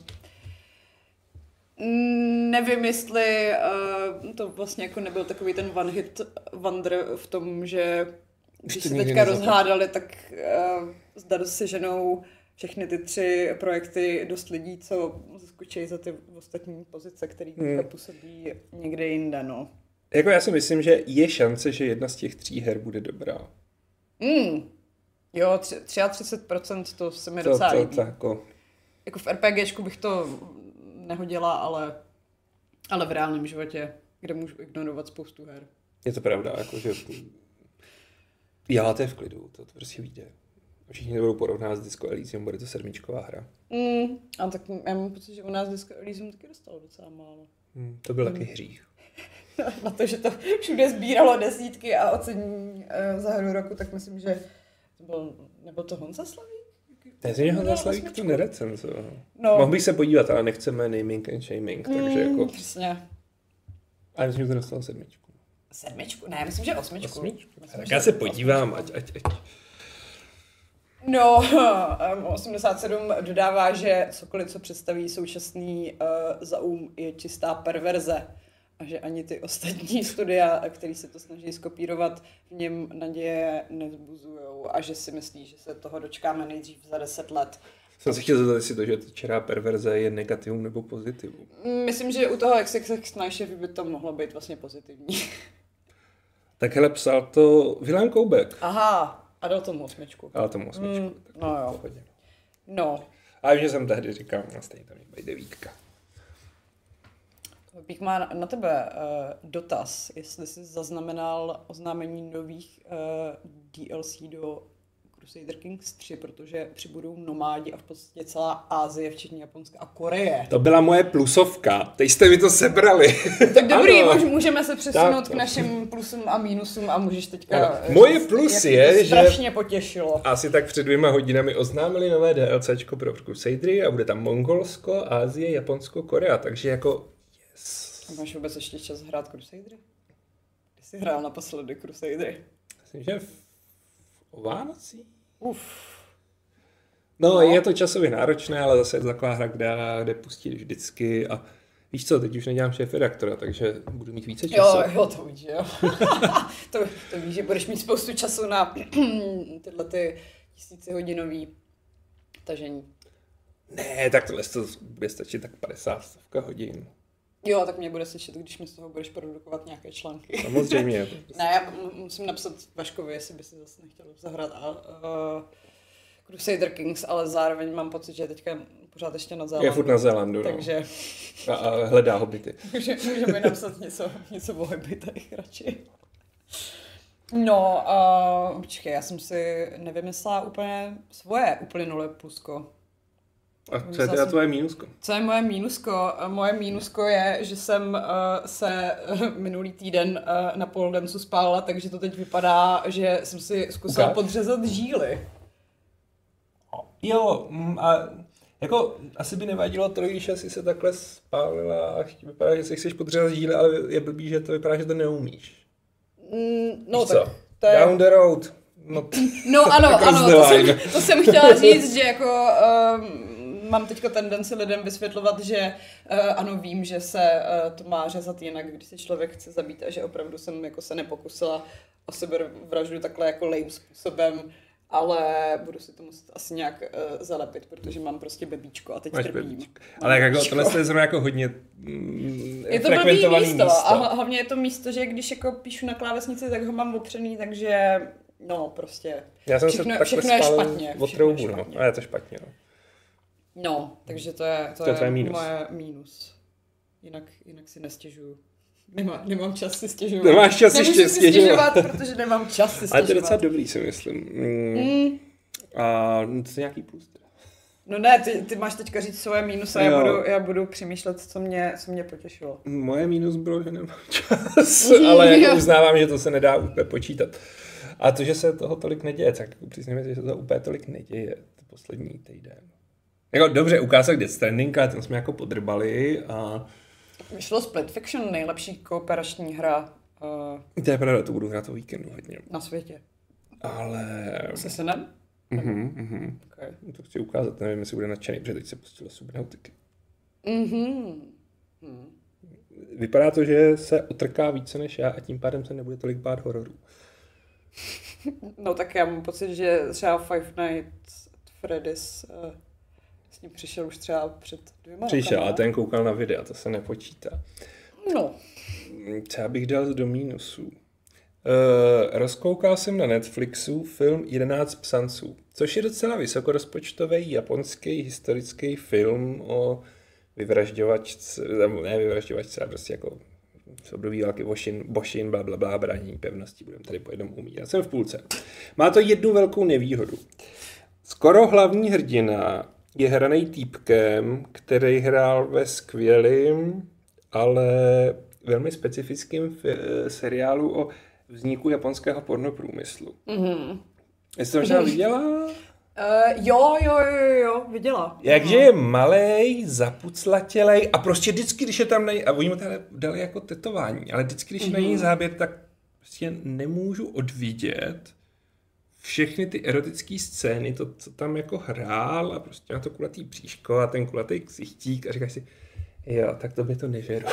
nevím, jestli uh, to vlastně jako nebyl takový ten one hit wonder v tom, že když se teďka rozhádali, tak uh, zda se ženou všechny ty tři projekty dost lidí, co zaskočí za ty ostatní pozice, které hmm. působí někde jinde, no. Jako já si myslím, že je šance, že jedna z těch tří her bude dobrá. Mm. Jo, třicet tři procent to se mi docela to, to, líbí. To, jako... jako v RPGčku bych to nehodila, ale, ale v reálném životě, kde můžu ignorovat spoustu her. Je to pravda, jakože já to je v klidu, to, to prostě vyjde. Všichni budou porovnat s Disco Elysium, bude to sedmičková hra. Mm, a tak já mám pocit, že u nás Disco Elysium taky dostalo docela málo. Mm, to byl mm. taky hřích. Na to, že to všude sbíralo desítky a ocení uh, za hru roku, tak myslím, že to byl, nebyl to Honza Slavík? Myslím, že Honza Slavík to nerecenzoval. No. Mohl bych se podívat, ale nechceme naming and shaming, mm, takže jako... Přesně. A myslím, že to dostalo sedmičku. Sedmičku? Ne, myslím, že osmičku. osmičku. Myslím, tak já se podívám, osmičku. ať, ať, ať. No, osmdesát sedm dodává, že cokoliv, co představí současný uh, zaum, je čistá perverze. A že ani ty ostatní studia, který se to snaží skopírovat, v něm naděje nezbuzujou a že si myslí, že se toho dočkáme nejdřív za deset let. Jsem si chtěl zeptat, jestli to, že čerá perverze je negativum nebo pozitivum. Myslím, že u toho X X X Night Shift by to mohlo být vlastně pozitivní. Tak hele, psal to Vilém Koubek. Aha, a dal tomu osmičku. Dal tomu osmičku. Mm, no jo. Pohodě. No. A že jsem tehdy říkal, no stejně tam je devítka. Pík má na tebe uh, dotaz, jestli jsi zaznamenal oznámení nových uh, D L C do Crusader Kings tři, protože přibudou nomádi a v podstatě celá Asie, včetně Japonska a Koreje. To byla moje plusovka, teď jste mi to sebrali. Tak dobrý, můžeme se přesunout tak, k našim plusům a mínusům a můžeš teďka... Ano. Moje plus je, že... strašně potěšilo. Asi tak před dvěma hodinami oznámili nové DLCčko pro Crusadery a bude tam Mongolsko, Asie, Japonsko, Korea, takže jako... Yes. Máš vůbec ještě čas hrát Crusadery? Kdy jsi hrál naposledy Crusadery? Myslím, že v... o Vánocích? Uf. No, no, je to časově náročné, ale zase je to taková hra, kde, kde pustíš vždycky a víš co, teď už nedělám šéfredaktora, takže budu mít více času. Jo, jo, to víš, jo. to, to víš, že budeš mít spoustu času na tyhle ty tisícihodinový tažení. Ne, tak tohle to bude stačit tak padesát stovka hodin. Jo, tak mě bude slyšet, když mi z toho budeš produkovat nějaké články. Samozřejmě. Ne, já musím napsat Vaškovi, jestli by si zase nechtěl zahrát a, uh, Crusader Kings, ale zároveň mám pocit, že je teďka pořád ještě na Zélandu. Je furt na Zélandu, no. Takže... A, a hledá hobity. Může, můžeme napsat něco, něco o hobitech radši. No, uh, počkej, já jsem si nevymyslela úplně svoje uplynulé plusko. A co je teda tvoje mínusko? Co je moje mínusko? Moje mínusko je, že jsem uh, se uh, minulý týden uh, na pole dancu spálila, takže to teď vypadá, že jsem si zkusila okay. podřezat žíly. Jo, a jako asi by nevadilo to, když asi se takhle spálila a vypadá, že si chceš podřezat žíly, ale je blbý, že to vypadá, že to neumíš. Mm, no Víš tak co? to je... Down the road. No, no ano, ano, to jsem, to jsem chtěla říct, že jako... Um, mám teďka tendenci lidem vysvětlovat, že uh, ano, vím, že se uh, to má řezat jinak, když se člověk chce zabít a že opravdu jsem jako se nepokusila o sebevraždu takhle jako lame způsobem, ale budu si to muset asi nějak uh, zalepit, protože mám prostě bebíčko a teď Máš trpím. Bebíčko. Ale jako tohle je zrovna jako hodně mm, je to frekventovaný místo. místo. A hlavně je to místo, že když jako píšu na klávesnici, tak ho mám opřený, takže no prostě Já jsem všechno, se všechno je špatně. Od troubu, no. A je to špatně, no. No, takže to je, to, to je, je mínus. moje mínus. Jinak, jinak si nestěžuju. Nemá, nemám čas si stěžovat. Nemáš čas Nemůžu si si stěžovat, protože nemám čas si stěžovat. Ale to je docela dobrý, si myslím. Mm. Mm. A to je nějaký plus. No ne, ty, ty máš teďka říct svoje mínus a já budu, já budu přemýšlet, co mě, co mě potěšilo. Moje mínus bylo, že nemám čas, ale jako uznávám, že to se nedá úplně počítat. A to, že se toho tolik neděje, tak jako přiznám, že se to úplně tolik neděje poslední týden. Jako dobře, ukázal Death Stranding, ale ten jsme jako podrbali a... Vyšlo Split Fiction, nejlepší kooperační hra. Uh, to je pravda, to budu hrát o víkendu hodně. Na světě. Ale... Se synem? Mhm, mhm. Okay. To chci ukázat, nevím, jestli bude nadšený, protože teď se pustilo Subnautiky. Mhm. Hmm. Vypadá to, že se otrká více než já a tím pádem se nebude tolik bát hororů. No tak já mám pocit, že třeba Five Nights at Freddy's uh, s ním přišel už třeba před dvěma Přišel, rokama. a ten koukal na videa, to se nepočítá. No. Co bych dal do mínusů? Uh, rozkoukal jsem na Netflixu film jedenáct psanců, což je docela vysokorozpočtový japonský historický film o vyvražďovačce, ne vyvražďovačce, ale prostě jako z období války Boshin, Boshin, bla, bla, bla, braní pevnosti, budeme tady po jednom umírat. Jsem v půlce. Má to jednu velkou nevýhodu. Skoro hlavní hrdina je hraný týpkem, který hrál ve skvělým, ale velmi specifickém fi- seriálu o vzniku japonského pornoprůmyslu. Mm-hmm. Jsi to možná viděla? Uh, jo, jo, jo, jo, viděla. Jakže je malej, zapuclatělej a prostě vždycky, když je tam nej... a oni mu tady dali jako tetování, ale vždycky, když mm-hmm. je na něj záběr, tak prostě nemůžu odvidět všechny ty erotické scény, to, co tam jako hrál a prostě na to kulatý bříško a ten kulatý ksichtík a říkáš si, jo, tak to by to nežeru.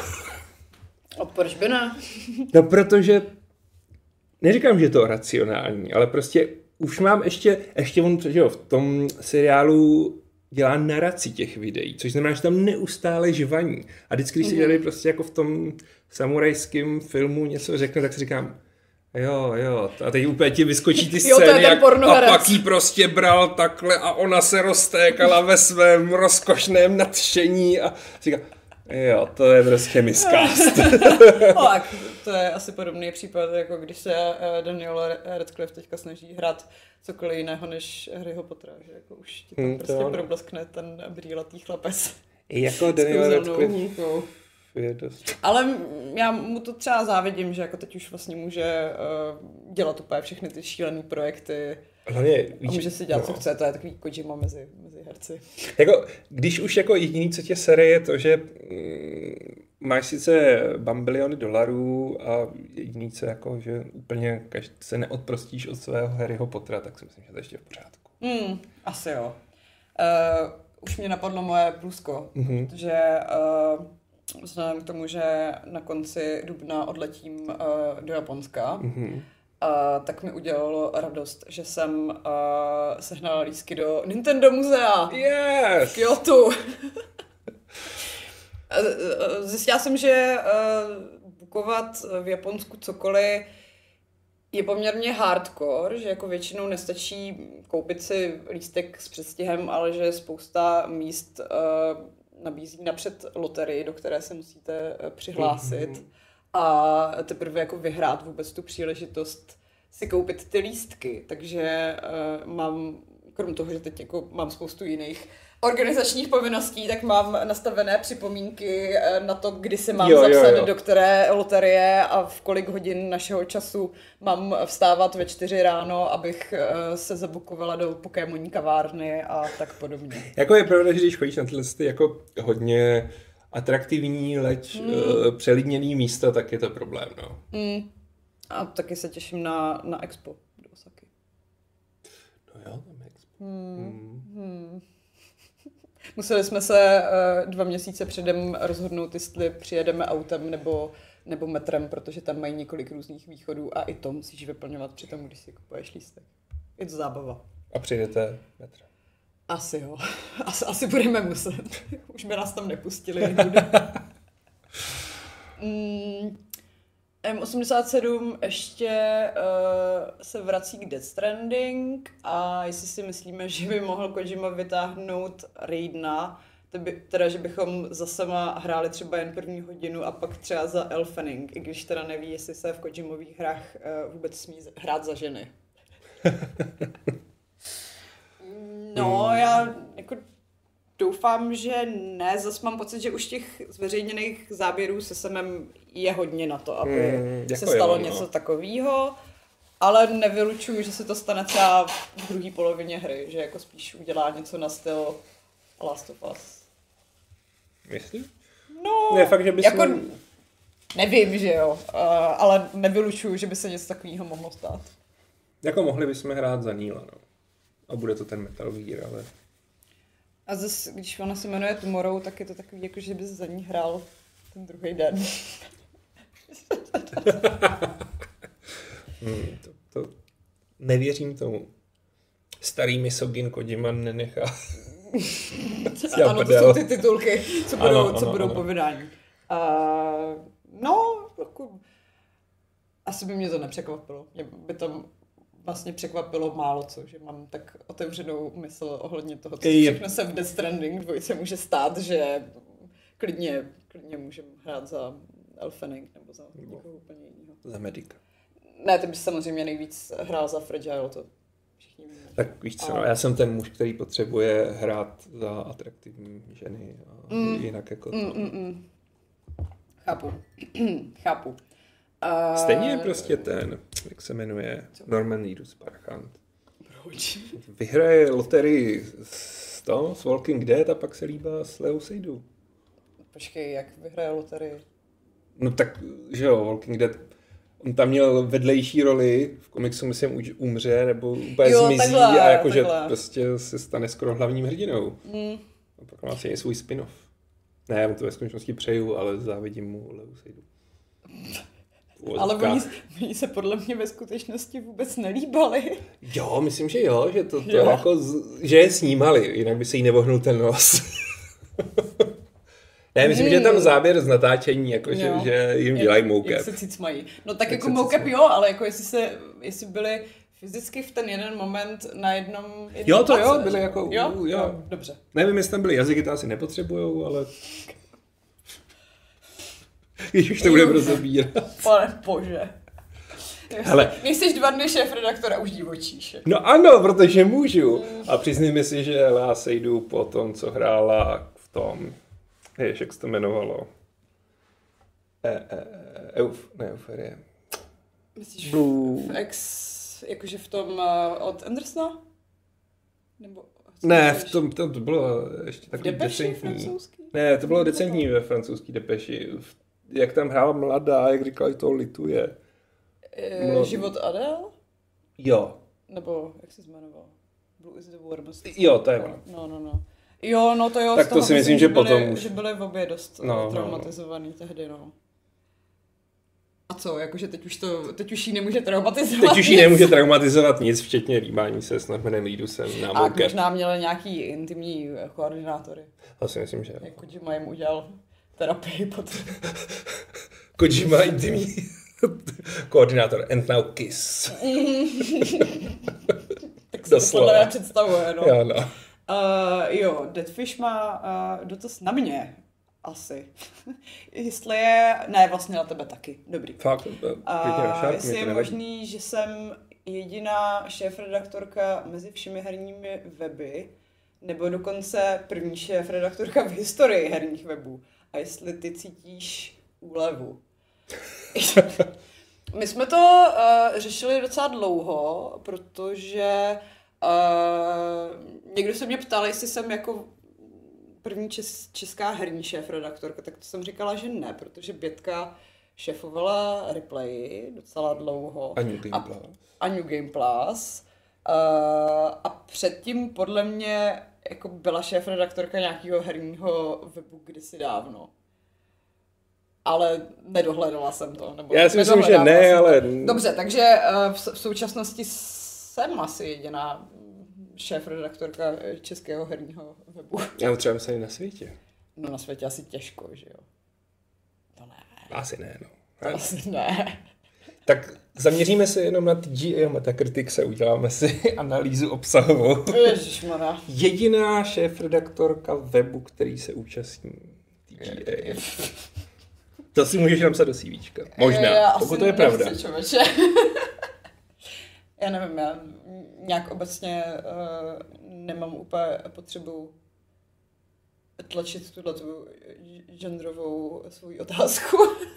A proč by ne? No, protože neříkám, že je to racionální, ale prostě už mám ještě, ještě on, že jo, v tom seriálu dělá naraci těch videí, což znamená, že tam neustále žvaní. A vždycky, když si mm-hmm. tady prostě jako v tom samurajském filmu něco řekne, tak si říkám, jo, jo, a teď úplně ti vyskočí ty scény, jak a pak jí prostě bral takhle a ona se roztékala ve svém rozkošném nadšení a říká, jo, to je prostě miscast. Tak, to je asi podobný případ, jako když se Daniel Radcliffe teďka snaží hrát cokoliv jiného než Harryho Pottera, že jako už ti tam hmm, prostě probleskne ten brýlatý chlapec. Jako Daniel Radcliffe je dost. Ale já mu to třeba závidím, že jako teď už vlastně může uh, dělat úplně všechny ty šílený projekty. Hlavně, a může si dělat, no. co chce, to je takový Kojima mezi, mezi herci. Jako, když už jako jediný, co tě sere, je to, že mm, máš sice bambiliony dolarů a jediný, co jako, že úplně každý se neodprostíš od svého Harryho Pottera, tak si myslím, že to ještě v pořádku. Mm, asi jo. Uh, už mě napadlo moje plusko, mm-hmm. protože uh, vzhledem k tomu, že na konci dubna odletím uh, do Japonska, mm-hmm. uh, tak mi udělalo radost, že jsem uh, sehnala lístky do Nintendo muzea. Yes! V Kyotu. Zjistila jsem, že uh, bookovat v Japonsku cokoliv je poměrně hardcore, že jako většinou nestačí koupit si lístek s předstihem, ale že spousta míst uh, nabízí napřed loterii, do které se musíte uh, přihlásit mm-hmm. a teprve jako vyhrát vůbec tu příležitost si koupit ty lístky. Takže uh, mám, krom toho, že teď jako mám spoustu jiných organizačních povinností, tak mám nastavené připomínky na to, kdy se mám jo, zapsat jo, jo. do které loterie a v kolik hodin našeho času mám vstávat ve čtyři ráno, abych se zabukovala do Pokémoní kavárny a tak podobně. Jako je pravda, že když chodíš na tyhle ty jako hodně atraktivní, leč mm. uh, přelidněný místa, tak je to problém, no. Mm. A taky se těším na, na Expo do Osaky. No jo, tam je Expo. Hmm. Hmm. Museli jsme se uh, dva měsíce předem rozhodnout, jestli přijedeme autem nebo, nebo metrem, protože tam mají několik různých východů a i to musíš vyplňovat při tom, když si kupuješ lístek. Je to zábava. A přijedete metrem? Asi jo. Asi, asi budeme muset. Už by nás tam nepustili. mm, M osmdesát sedm ještě uh, se vrací k Death Stranding a jestli si myslíme, že by mohl Kojima vytáhnout Raidena, teda, že bychom zase hráli třeba jen první hodinu a pak třeba za Elfening, i když teda neví, jestli se v Kojimových hrách uh, vůbec smí hrát za ženy. No, já jako doufám, že ne, zase mám pocit, že už těch zveřejněných záběrů se semem je hodně na to, aby mm, se stalo jo, něco no. takového, ale nevylučuju, že se to stane třeba v druhé polovině hry, že jako spíš udělá něco na styl Last of Us. Myslíš? No, ne, fakt, že bys jako měl... nevím, že jo, uh, ale nevylučuju, že by se něco takového mohlo stát. Jako mohli bychom hrát za Neila, no. A bude to ten Metal Gear, ale... A zase, když ona se jmenuje Tomorrow, tak je to takový, jako že bys za ní hrál ten druhý den. hmm, to, to nevěřím tomu. Starý misogyn Kojima nenechá. Ano, to jsou ty titulky, co budou, ano, co ano, budou ano. po vydání. Uh, no, jako, asi by mě to nepřekvapilo. Mě by to vlastně překvapilo málo co, že mám tak otevřenou mysl ohledně toho, co všechno se v Death Stranding dvojce může stát, že klidně, klidně můžeme hrát za Elfening nebo za někoho úplně jiného. Za Medika. Ne, ty bys samozřejmě nejvíc hrál za Fragile, to všichni víme. Tak víš co, a... no, já jsem ten muž, který potřebuje hrát za atraktivní ženy a mm. jinak jako to. Mm, mm, mm. Chápu. Chápu. Uh, Stejně je prostě ten, jak se jmenuje, co? Norman Reedus Parchant. Proč? Vyhraje loterii s, to, s Walking Dead a pak se líbá s Leo Seydoux. Počkej, jak vyhraje loterii? No tak, že jo, Walking Dead, on tam měl vedlejší roli, v komiksu myslím už umře, nebo úplně jo, zmizí takhle, a jakože prostě se stane skoro hlavním hrdinou. Mm. A pak má si svůj spin-off. Ne, já mu to ve skutečnosti přeju, ale závidím mu Leo Seydoux. Ale oni, oni se podle mě ve skutečnosti vůbec nelíbali. Jo, myslím, že jo, že to, to jako, že je snímali, jinak by se jí nevohnul ten nos. Ne, myslím, hmm. že je tam záběr z natáčení, jako že, že jim dělají mocap. Jak se cíc mají. No tak jak jako mocap jo, ale jako jestli, se, jestli byli fyzicky v ten jeden moment na jednom, jednom jo, to place, jo, byli jako, jo? jo. jo, dobře. Nevím, jestli tam byly jazyky, to asi nepotřebujou, ale... Když už to budeme rozebírat. Pane bože. Hele. Nejseš dva dny šéfredaktora, už divočíš. No ano, protože můžu. A přiznejme si, že Lea Seydoux po tom, co hrála v tom, jež, jak se to jmenovalo, e, e, e, euf, ne, Euforie. Myslíš Blue. V ex, jakože v tom uh, od Andersona? Nebo... Ne, v tom, to bylo ještě takový Depeši decentní. Francouzský? Ne, to bylo decentní ve francouzský Depeši. Jak tam hrála mladá, jak říkala, že toho lituje. E, Mlad... Život Adele? Jo. Nebo, jak se jmenoval? Blue is the warmest. Jo, to je ono. No, no, no. Jo, no to jo. Tak to si myslím, že, že byli, potom už... Že byli v obě dost no, traumatizovaný no, no. tehdy, no. A co, jakože teď už, to, teď už jí nemůže traumatizovat Teď už jí nemůže traumatizovat nic, včetně líbání se s Normanem Reedusem na mocap. A možná měli nějaký intimní koordinátory. To si myslím, že jako Kojima jim udělal terapii potřebuji. Kojima intimní koordinátor. And now kiss. Tak se to podle mě představuje, no. Jo, no. Uh, jo, Deadfish má uh, dotaz na mě. Asi. Jestli je... Ne, vlastně na tebe taky. Dobrý. Fakt? Uh, jestli je možný, že jsem jediná šéfredaktorka mezi všemi herními weby, nebo dokonce první šéfredaktorka v historii herních webů. A jestli ty cítíš úlevu. My jsme to uh, řešili docela dlouho, protože uh, někdo se mě ptal, jestli jsem jako první čes, česká herní šéfredaktorka, tak to jsem říkala, že ne, protože Bětka šéfovala Replay docela dlouho. A New Game Plus. A, a New Game Plus. Uh, a předtím podle mě jako byla šéfredaktorka nějakého herního webu kdysi dávno. Ale nedohledala jsem to. Nebo Já si myslím, že ne, ale... Dobře, takže uh, v, v současnosti jsem asi jediná šéfredaktorka českého herního webu. Já třeba myslím na světě. No na světě asi těžko, že jo? To ne. Asi ne, no. To asi ne. Tak zaměříme se jenom na T G A Metacritic se uděláme si analýzu obsahovou. Ježišmarja. Jediná šéfredaktorka webu, který se účastní T G A. To si můžeš napsat do CVčka. Možná, já pokud to je pravda. Nechci, já nevím, já nějak obecně uh, nemám úplně potřebu tlačit tuto genderovou svou otázku.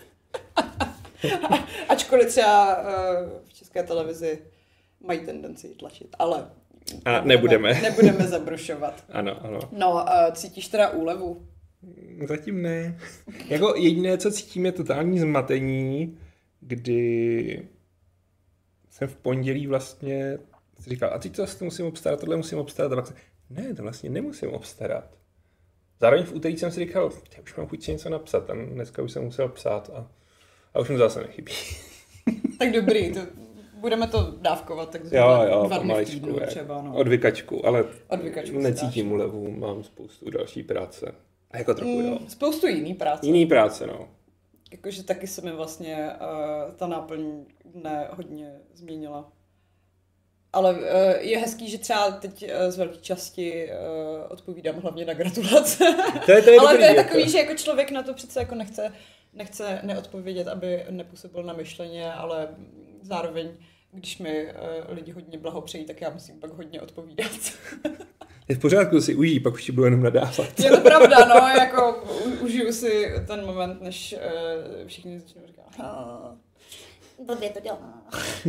Ačkoliv třeba uh, v české televizi mají tendenci tlačit, ale a nebudeme. Nebudeme zabrušovat. Ano, ano. No, uh, cítíš teda úlevu? Zatím ne. Jako jediné, co cítím, je totální zmatení, kdy jsem v pondělí vlastně si říkal, a teď to vlastně musím obstarat, tohle musím obstarat. A pak jsem, ne, to vlastně nemusím obstarat. Zároveň v úterý jsem si říkal, já už mám chuť si něco napsat, a dneska už jsem musel psát a, a už mi zase nechybí. Tak dobrý, to, budeme to dávkovat, tak jo, jo, dva dny v týdnu třeba. No. Odvykačku, ale Odvykačku necítím úlevu, mám spoustu další práce. A jako trochu, mm, jo. Spoustu jiný práce. Jiný práce, no. Jakože taky se mi vlastně uh, ta náplň dne hodně změnila. Ale uh, je hezký, že třeba teď uh, z velké části uh, odpovídám hlavně na gratulace. To je, to je Ale dobrý, to je jako. takový, že jako člověk na to přece jako nechce, nechce neodpovědět, aby nepůsobil na myšleně, ale zároveň, když mi uh, lidi hodně blahopřejí, tak já musím pak hodně odpovídat. Je v pořádku, si užij, pak už ti budu jenom nadávat. Je to pravda, no, jako u, užiju si ten moment, než uh, všichni začnou říkat. Blbě to dělá.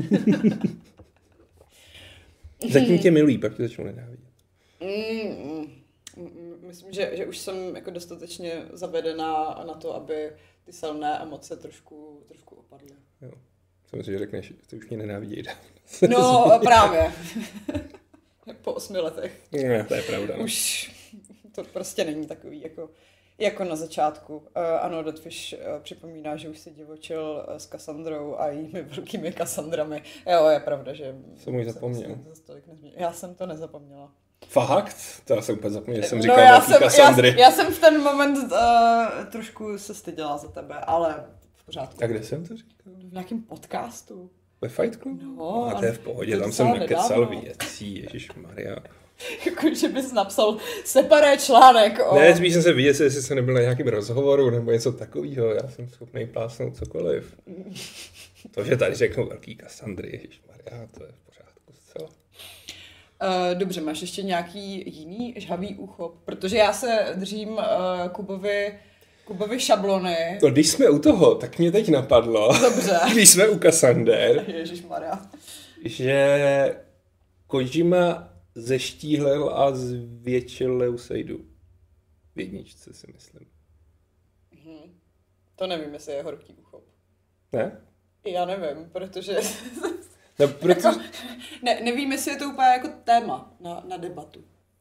Zatím tě milují, pak tě začnou nenávidět. Mm, mm, myslím, že, že už jsem jako dostatečně zavedená na to, aby ty silné emoce trošku, trošku opadly. Jo. Jsem si, že řekneš, ty už mě nenávidí. No, právě. Po osmi letech. Ne, to je pravda. No. Už to prostě není takový jako, jako na začátku. Uh, ano, Deadfish uh, připomíná, že už se divočil uh, s Kassandrou a jejími velkými Kassandrami. Jo, je pravda, že... Jsem už zapomněl. Já jsem to nezapomněla. Fakt? To já jsem úplně zapomněl, že jsem no, říkal já velký jsem, Kassandry. Já, já jsem v ten moment uh, trošku se styděla za tebe, ale v pořádku. A kde jsem to říkal? V nějakém podcastu. Ve Fight Club? No, a to je v pohodě, to tam jsem nakecal nedávno. věcí, ježišmarja. Jako, že bys napsal separé článek o... Ne, spíš jsem se vidět, jestli jsem nebyl na nějakém rozhovoru nebo něco takového, já jsem schopný plásnout cokoliv. To, že tady řeknu velký Kassandry, ježišmarja, to je v pořádku zcela. Uh, dobře, máš ještě nějaký jiný žhavý úchop? Protože já se držím uh, Kubovi, Kubovi šablony. No, když jsme u toho, tak mě teď napadlo, Dobře. Když jsme u Kassander, Ježišmarja. že Kojima zeštíhlel a zvětšil Leuseidu. V jedničce si myslím. Hmm. To nevím, jestli je horký úchop. Ne? Já nevím, protože... No, protože... jako, ne, nevím, jestli je to úplně jako téma na, na debatu.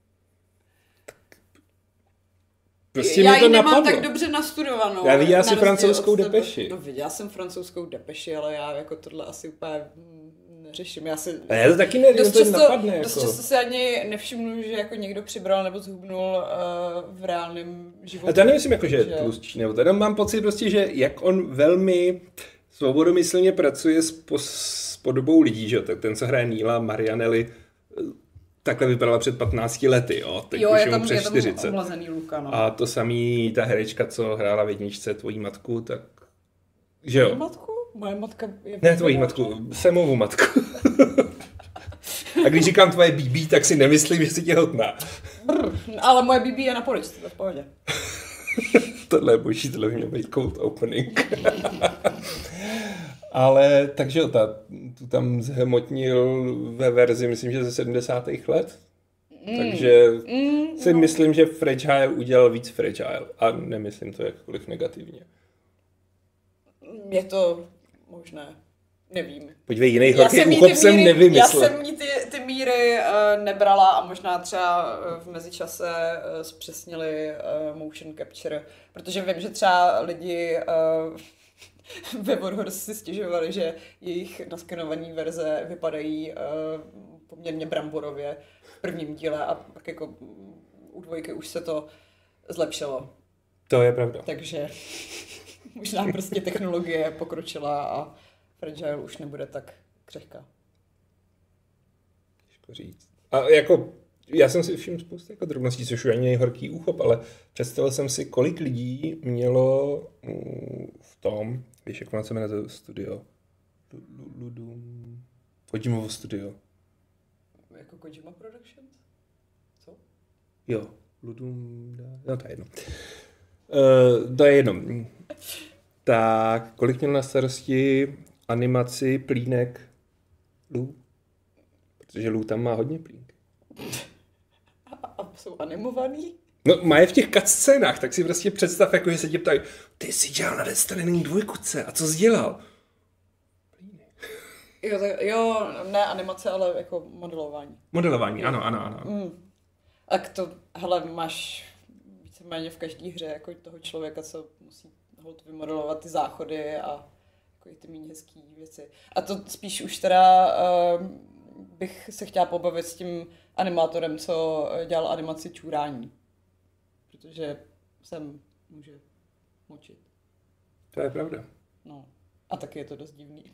Prostě já mě to ji nemám napadlo. tak dobře nastudovanou. Já viděla na si rozdíl francouzskou od tebe. depeši. No viděla jsem francouzskou depeši, ale já jako tohle asi úplně ne, neřeším. Já, si, a já to taky nevím, to často, napadne. Dost jako. často si ani nevšimnu, že jako někdo přibral nebo zhubnul uh, v reálném životě. A to já nemyslím, jako, že je že... tlustší, nebo teda mám pocit prostě, že jak on velmi svobodomyslně pracuje s, po, s podobou lidí, že tak ten, co hraje Neila Marianelli, takhle vypadala před patnácti lety, jo, teď jo, už je mu tam, přes je tam čtyřicet. omlazený Luka, no. A to samý ta herečka, co hrála v jedničce Tvojí matku, tak že jo. Moje matku? Moje matka je... Ne tvojí matku, Samovu matku. A když říkám tvoje bé bé, tak si nemyslím, že jsi těhotná. Brr, ale moje bé bé je na poličce, to je v pohodě. Tohle je boží, tohle by měl být cold opening. Ale takže jo, ta, tu tam zhmotnil ve verzi, myslím, že ze sedmdesátých let. Mm. Takže mm, si no. myslím, že Fragile udělal víc Fragile. A nemyslím to jakkoliv negativně. Je to možné. Nevím. Podívej, jiný horký úchop jsem nevymyslel. Já jsem ní ty, ty míry uh, nebrala a možná třeba v mezičase uh, zpřesnili uh, motion capture, protože vím, že třeba lidi uh, ve Warhorse si stěžovali, že jejich naskenované verze vypadají uh, poměrně bramborově v prvním díle a pak jako u dvojky už se to zlepšilo. To je pravda. Takže možná prostě technologie pokročila a Fragile už nebude tak křehká. Těžko říct. A jako, já jsem si všiml spoustu jako drobností, což už ani není horký úchop, ale představil jsem si, kolik lidí mělo v tom, víš, jak ono se jmenuje to studio? Ludum... Kojimovo studio. Jako Kojima Productions? Co? Jo, Ludum... No to je jedno. Uh, to je jedno. Tak, kolik měl na starosti animaci plínek Lou? Protože Lou tam má hodně plínky. A, a jsou animovaný? No, má je v těch cutscénách, tak si prostě představ, jako že se tě ptají, ty jsi dělal na Death Stranding dvojkuce, a co jsi dělal? Plíny. Jo, tak, jo, ne animace, ale jako modelování. Modelování, ano, ano, ano. Mm. Tak to, hele, máš víceméně v každé hře jako toho člověka, co musí hold vymodelovat ty záchody a jako ty méně hezký věci. A to spíš už teda uh, bych se chtěla pobavit s tím animátorem, co dělal animaci čůrání. Protože sem může močit. To je pravda. No. A taky je to dost divný.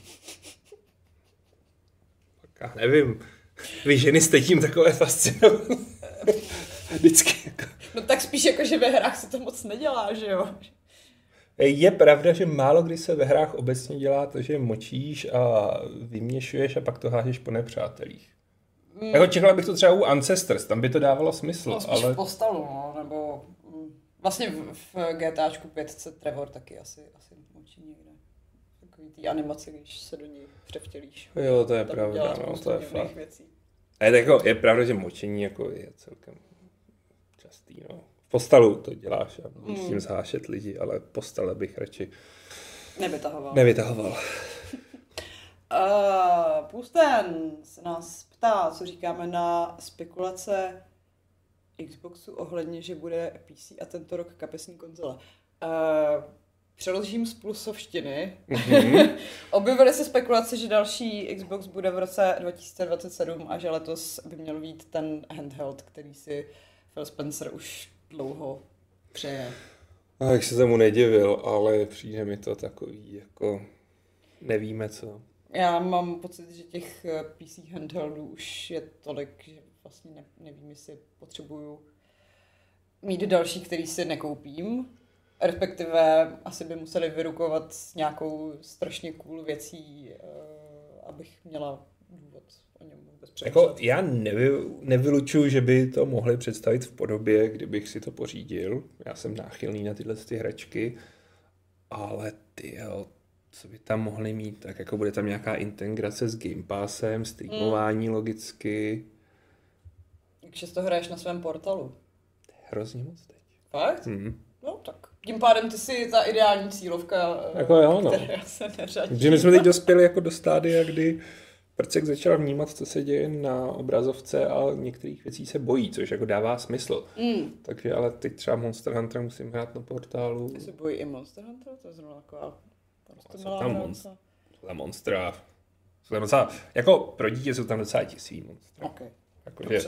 Tak já nevím. Vy ženy jste tím takové fascinované. Vždycky jako... No tak spíš jako, že ve hrách se to moc nedělá, že jo? Je pravda, že málo kdy se ve hrách obecně dělá to, že močíš a vyměšuješ a pak to hážeš po nepřátelích. Mm. Jako čekala bych to třeba u Ancestors, tam by to dávalo smysl. No, spíš ale... v Postalu, no, nebo vlastně v, v GTAčku pět Trevor taky asi, asi močí někde. Takový ty animace, když se do něj převtělíš. Jo, to je pravda, no, to je fakt. Věcí. A je, jako, je pravda, že močení jako je celkem častý, no. V Postalu to děláš a můžeš mm. tím zhášet lidi, ale Postale bych radši nevytahoval. nevytahoval. Uh, Pusten se nás ptá, co říkáme na spekulace Xboxu ohledně, že bude P C a tento rok kapesní konzole. Uh, přeložím z plusovštiny. Mm-hmm. Objevily se spekulace, že další Xbox bude v roce dva tisíce dvacet sedm a že letos by měl být ten handheld, který si Phil Spencer už dlouho přeje. A jak se tomu nedivil, ale přijde mi to takový, jako nevíme co. Já mám pocit, že těch P C handheldů už je tolik, že vlastně ne, nevím, jestli potřebuju mít další, který si nekoupím. Respektive asi by museli vyrukovat s nějakou strašně cool věcí, abych měla důvod o něm vůbec přemýšlet. Jako já nevy, nevylučuju, že by to mohli představit v podobě, kdybych si to pořídil. Já jsem náchylný na tyhle ty hračky, ale ty jo, co by tam mohli mít, tak jako bude tam nějaká integrace s Game Passem, streamování mm. logicky. Takže to hraješ na svém portálu. Hrozně moc teď. Fakt? Mm. No tak. Tím pádem ty jsi ta ideální cílovka, jako jo, no. která se neřadí. Protože my jsme teď dospěli jako do stádia, kdy Prcek začal vnímat, co se děje na obrazovce a některých věcí se bojí, což jako dává smysl. Mm. Takže ale teď třeba Monster Hunter musím hrát na portálu. Ty se bojí i Monster Hunter? To je zrovna taková prostě malá hra. Monst- ta monstra Jsou tam docela, jako pro dítě jsou tam docela tisíc monstry. Okay. Jako, že,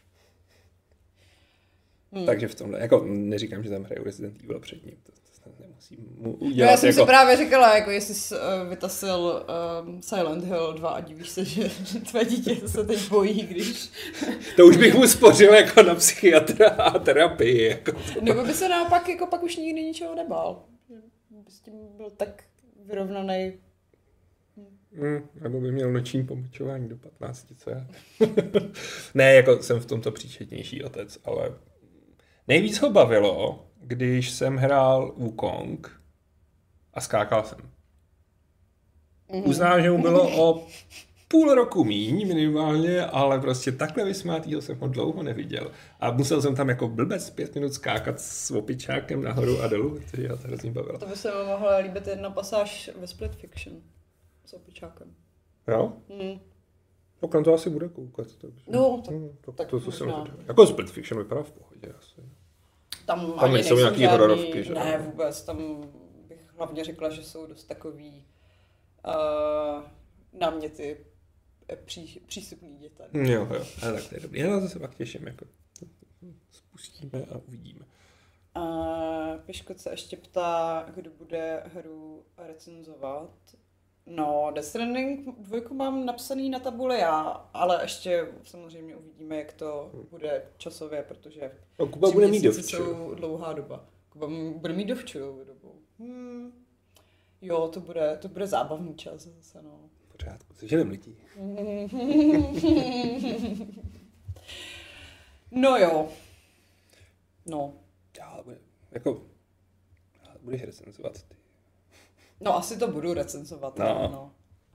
hmm. Takže v tomhle, jako neříkám, že tam hraju Resident Evil před ním, to, to nemusím mu udělat. No já jsem jako... si právě říkala, jako jestli jsi uh, vytasil um, Silent Hill dva a divíš se, že tvé dítě se teď bojí, když... To už bych mu spořil jako na psychiatra a terapii. Jako nebo by se naopak jako pak už nikdy ničeho nebál. By s tím byl tak vyrovnaný. Hmm, nebo by měl noční pomlčování do patnácti, co já? Ne, jako jsem v tomto příčetnější otec, ale nejvíc ho bavilo, když jsem hrál Wukong a skákal jsem. Mm. Uznám, že mu bylo o půl roku míň minimálně, ale prostě takhle vysmátýho jsem ho dlouho neviděl. A musel jsem tam jako blbec pět minut skákat s opičákem nahoru a dolů, protože já to hrozně bavilo. To by se mi mohla líbit jedna pasáž ve Split Fiction s opičákem. Jo? Mm. Pokud to asi bude koukat. Takže... No, tak, hmm, to, tak to, to jsem možná. Jako Split Fiction vypadá v pohodě asi. Tam, tam nejsou nějaký žádný... hororovky, že? Ne, vůbec. Tam bych hlavně řekla, že jsou dost takový uh, náměty pří, přístupný dětem. Jo, jo, ale tak to je dobrý. Já na to se pak těším, jako spustíme a uvidíme. Uh, Piškot se ještě ptá, kdo bude hru recenzovat. No, Death Stranding dvojku mám napsaný na tabuli já, ale ještě samozřejmě uvidíme, jak to bude časově, protože no, Kuba bude mít dovču. Jsou dlouhá doba. Kuba bude mít dovču dobu. Hmm. Jo, to bude, to bude zábavný čas zase, no. Pořádku, jsi jenom lidí. No jo. No. Já, bude, jako, budeš recenzovat ty. No, asi to budu recenzovat. No. no.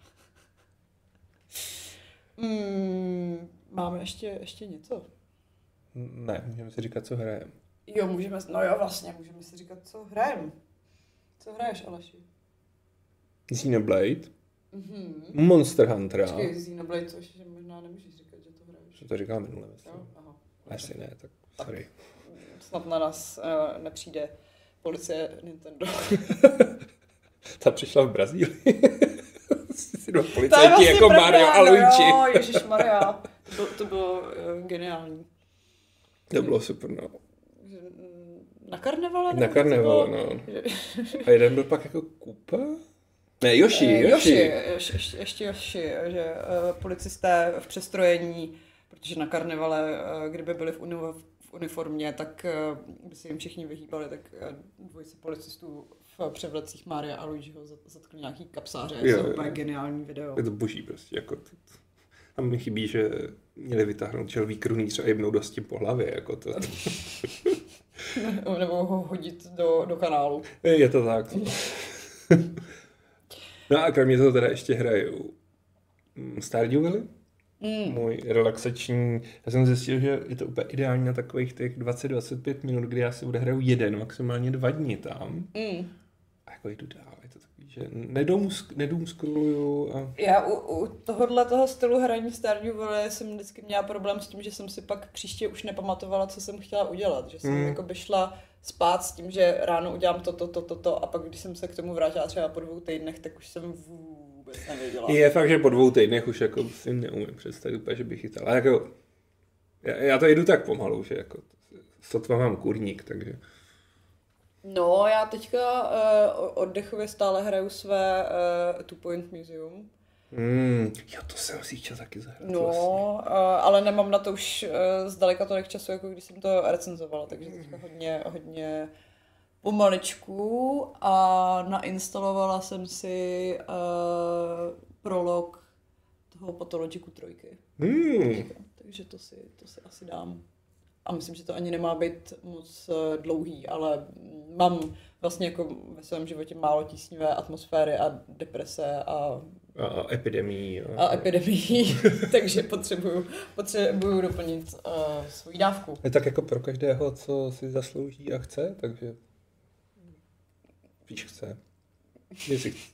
Mm, máme ještě, ještě něco? Ne, můžeme si říkat, co hrajeme. Jo, můžeme, no jo, vlastně, můžeme si říkat, co hrajeme. Co hraješ, Aleši? Xenoblade. Mm-hmm. Monster Huntera. Počkej, Xenoblade, co ještě možná nemůžeš říkat, že to hraješ. Jsem to říkal minule, myslím. Jo, aha. Asi ne, tak sorry. Snad na nás uh, nepřijde policie Nintendo. Ta přišla v Brazílii. Si dva policajti vlastně jako pravda, Mario a Luigi. No jo, ježišmarja. To bylo, to bylo uh, geniální. To bylo super, no. Na karnevale? Na karnevale, no. A jeden byl pak jako Koopa? Ne, Yoshi, uh, Yoshi. Yoshi, ještě, ještě Yoshi, že uh, policisté v přestrojení, protože na karnevale, uh, kdyby byli v, uni- v uniformě, tak uh, by se jim všichni vyhýbali, tak uh, dvojice policistů v převlecích Mária a Luigiho zatkli nějaký kapsáře. Je to úplně geniální video. Je to boží prostě, jako to, a mi chybí, že měli vytáhnout čelví krunýř a jebnout dost tím po hlavě, jako to. Nebo ho hodit do, do kanálu. Je to tak. No a kromě toho teda ještě hraju Stardew Valley. Mm. Můj relaxační. Já jsem zjistil, že je to úplně ideální na takových těch dvacet až dvacet pět minut, kdy já si odehraju jeden, maximálně dva dny tam. Mm. A jako jdu dál. Je to takový, že nedům, nedům scrolluju. A... Já u, u tohohle toho stylu hraní Stardew Valley jsem vždycky měla problém s tím, že jsem si pak příště už nepamatovala, co jsem chtěla udělat. Že jsem mm. jako by šla spát s tím, že ráno udělám toto, toto, toto to, a pak když jsem se k tomu vrátila třeba po dvou týdnech, tak už jsem vůbec nevěděla. Je fakt, že po dvou týdnech už jako si neumím představit úplně, že bych chytal. Ale jako, já, já to jdu tak pomalu, že jako sotva mám kurník, takže... No, já teďka uh, oddechově stále hraju své uh, Two Point Museum. Mm, jo, to jsem si chtěl taky zahrát. No, vlastně. uh, ale nemám na to už uh, zdaleka tolik času, jako když jsem to recenzovala, takže teďka hodně, hodně pomaličku a nainstalovala jsem si uh, prolog toho Pathologiku trojky. Mm. Takže to si, to si asi dám. A myslím, že to ani nemá být moc dlouhý, ale mám vlastně jako ve svém životě málo tísnivé atmosféry a deprese a... A, a epidemii. A, a epidemii, takže potřebuju, potřebuju doplnit uh, svou dávku. Je tak jako pro každého, co si zaslouží a chce, takže... Víš, chce. Jestli chce.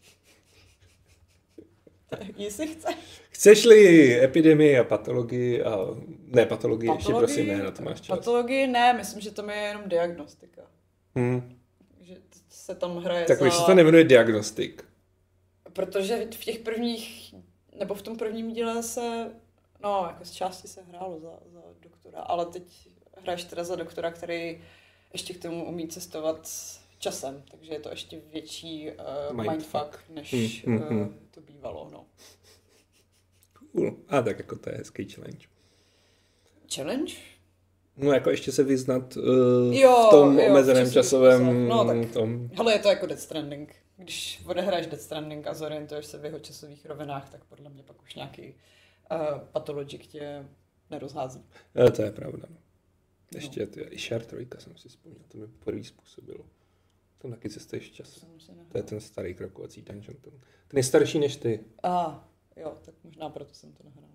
Jestli chce. Chceš-li epidemii a patologii a... Ne, patologii, ještě prosím, ne, na to máš čas. Patologii ne, myslím, že to je jenom diagnostika. Hmm. Že se tam hraje tak za... když se to nemenuje diagnostik. Protože v těch prvních nebo v tom prvním díle se, no jako z části se hrálo za, za doktora, ale teď hraješ teda za doktora, který ještě k tomu umí cestovat časem, takže je to ještě větší uh, mindfuck, mindfuck, než mm, mm, uh, mm. to bývalo, no. Cool. A tak jako to je hezký challenge. Challenge? No jako ještě se vyznat uh, jo, v tom jo, omezeném časovém no, tak, tom. Hele, je to jako Death Stranding. Když odehraješ Death Stranding a zorientuješ se v jeho časových rovinách, tak podle mě pak už nějaký uh, patologik tě nerozhází. E, to je pravda. Ještě no. ty, i Share trojka jsem si vzpomněl, to mi poprvé způsobilo. Tam taky cestuješ čas. To je ten starý krokovací dungeon. Ten, ten je starší než ty. A jo, tak možná proto jsem to nehrála.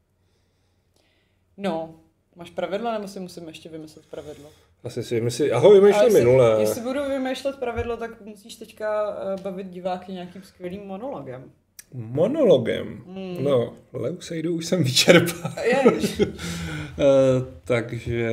No, máš pravidla, nebo si musím ještě vymyslet pravidlo? Asi si vymyslí, ahoj, vymýšlel minule. Jestli budu vymýšlet pravidlo, tak musíš teďka bavit diváky nějakým skvělým monologem. Monologem? Hmm. No, Leusejdu už jsem vyčerpal. uh, takže...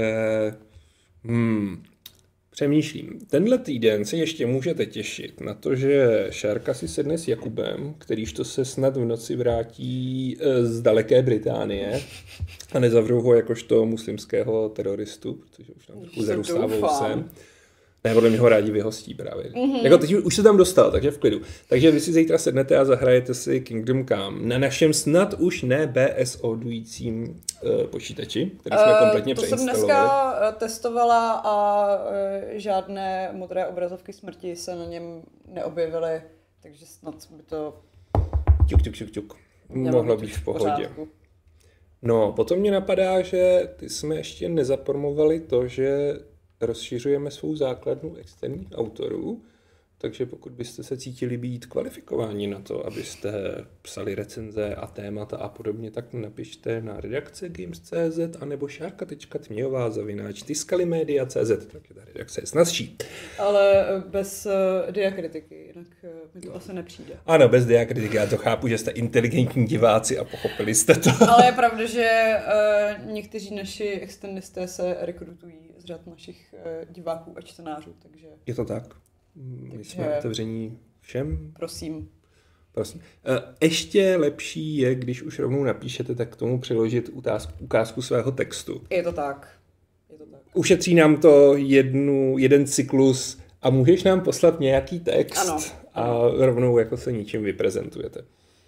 Hmm, přemýšlím. Tenhle týden se ještě můžete těšit na to, že Šárka si sedne s Jakubem, kterýž to se snad v noci vrátí z daleké Británie a nezavřou ho jakožto muslimského teroristu, protože už tam trochu zarůstá vousem. Ne, podle mě ho rádi vyhostí právě. Mm-hmm. Jako teď už se tam dostal, takže v klidu. Takže vy si zítra sednete a zahrajete si Kingdom Come na našem snad už ne B S O dujícím uh, počítači, který jsme uh, kompletně to přeinstalovali. To jsem dneska testovala a uh, žádné modré obrazovky smrti se na něm neobjevily, takže snad by to... Ťuk, ťuk, ťuk, ťuk. Mohlo být v pohodě. No, potom mě napadá, že ty jsme ještě nezapromovali to, že rozšiřujeme svou základnu externích autorů, takže pokud byste se cítili být kvalifikováni na to, abyste psali recenze a témata a podobně, tak napište na redakce games tečka cé zet anebo šárka tečka tmějová zavináč tiskalimedia tečka cé zet, takže ta redakce je snazší. Ale bez uh, diakritiky, jinak uh, mi to asi nepřijde. Ano, bez diakritiky, já to chápu, že jste inteligentní diváci a pochopili jste to. Ale je pravda, že uh, někteří naši externisté se rekrutují z řad našich uh, diváků a čtenářů, takže... Je to tak. My takže jsme otevření všem. Prosím. Prosím. Ještě lepší je, když už rovnou napíšete, tak k tomu přiložit ukázku svého textu. Je to tak. Je to tak. Ušetří nám to jednu, jeden cyklus a můžeš nám poslat nějaký text ano, a ano. rovnou jako se ničím vyprezentujete.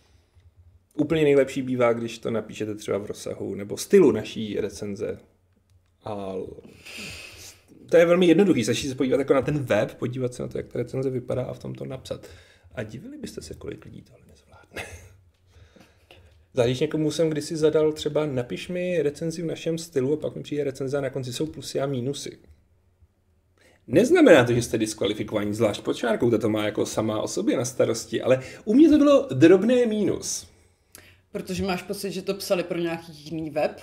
Úplně nejlepší bývá, když to napíšete třeba v rozsahu nebo stylu naší recenze. A to je velmi jednoduchý, stačí se podívat jako na ten web, podívat se na to, jak ta recenze vypadá a v tom to napsat. A divili byste se, kolik lidí tohle nezvládne. Záleží někomu jsem kdysi zadal třeba napiš mi recenzi v našem stylu a pak mi přijde recenze a na konci jsou plusy a mínusy. Neznamená to, že jste diskvalifikovaní, zvlášť pod šárkou, to má jako sama o sobě na starosti, ale u mě to bylo drobné mínus. Protože máš pocit, že to psali pro nějaký jiný web?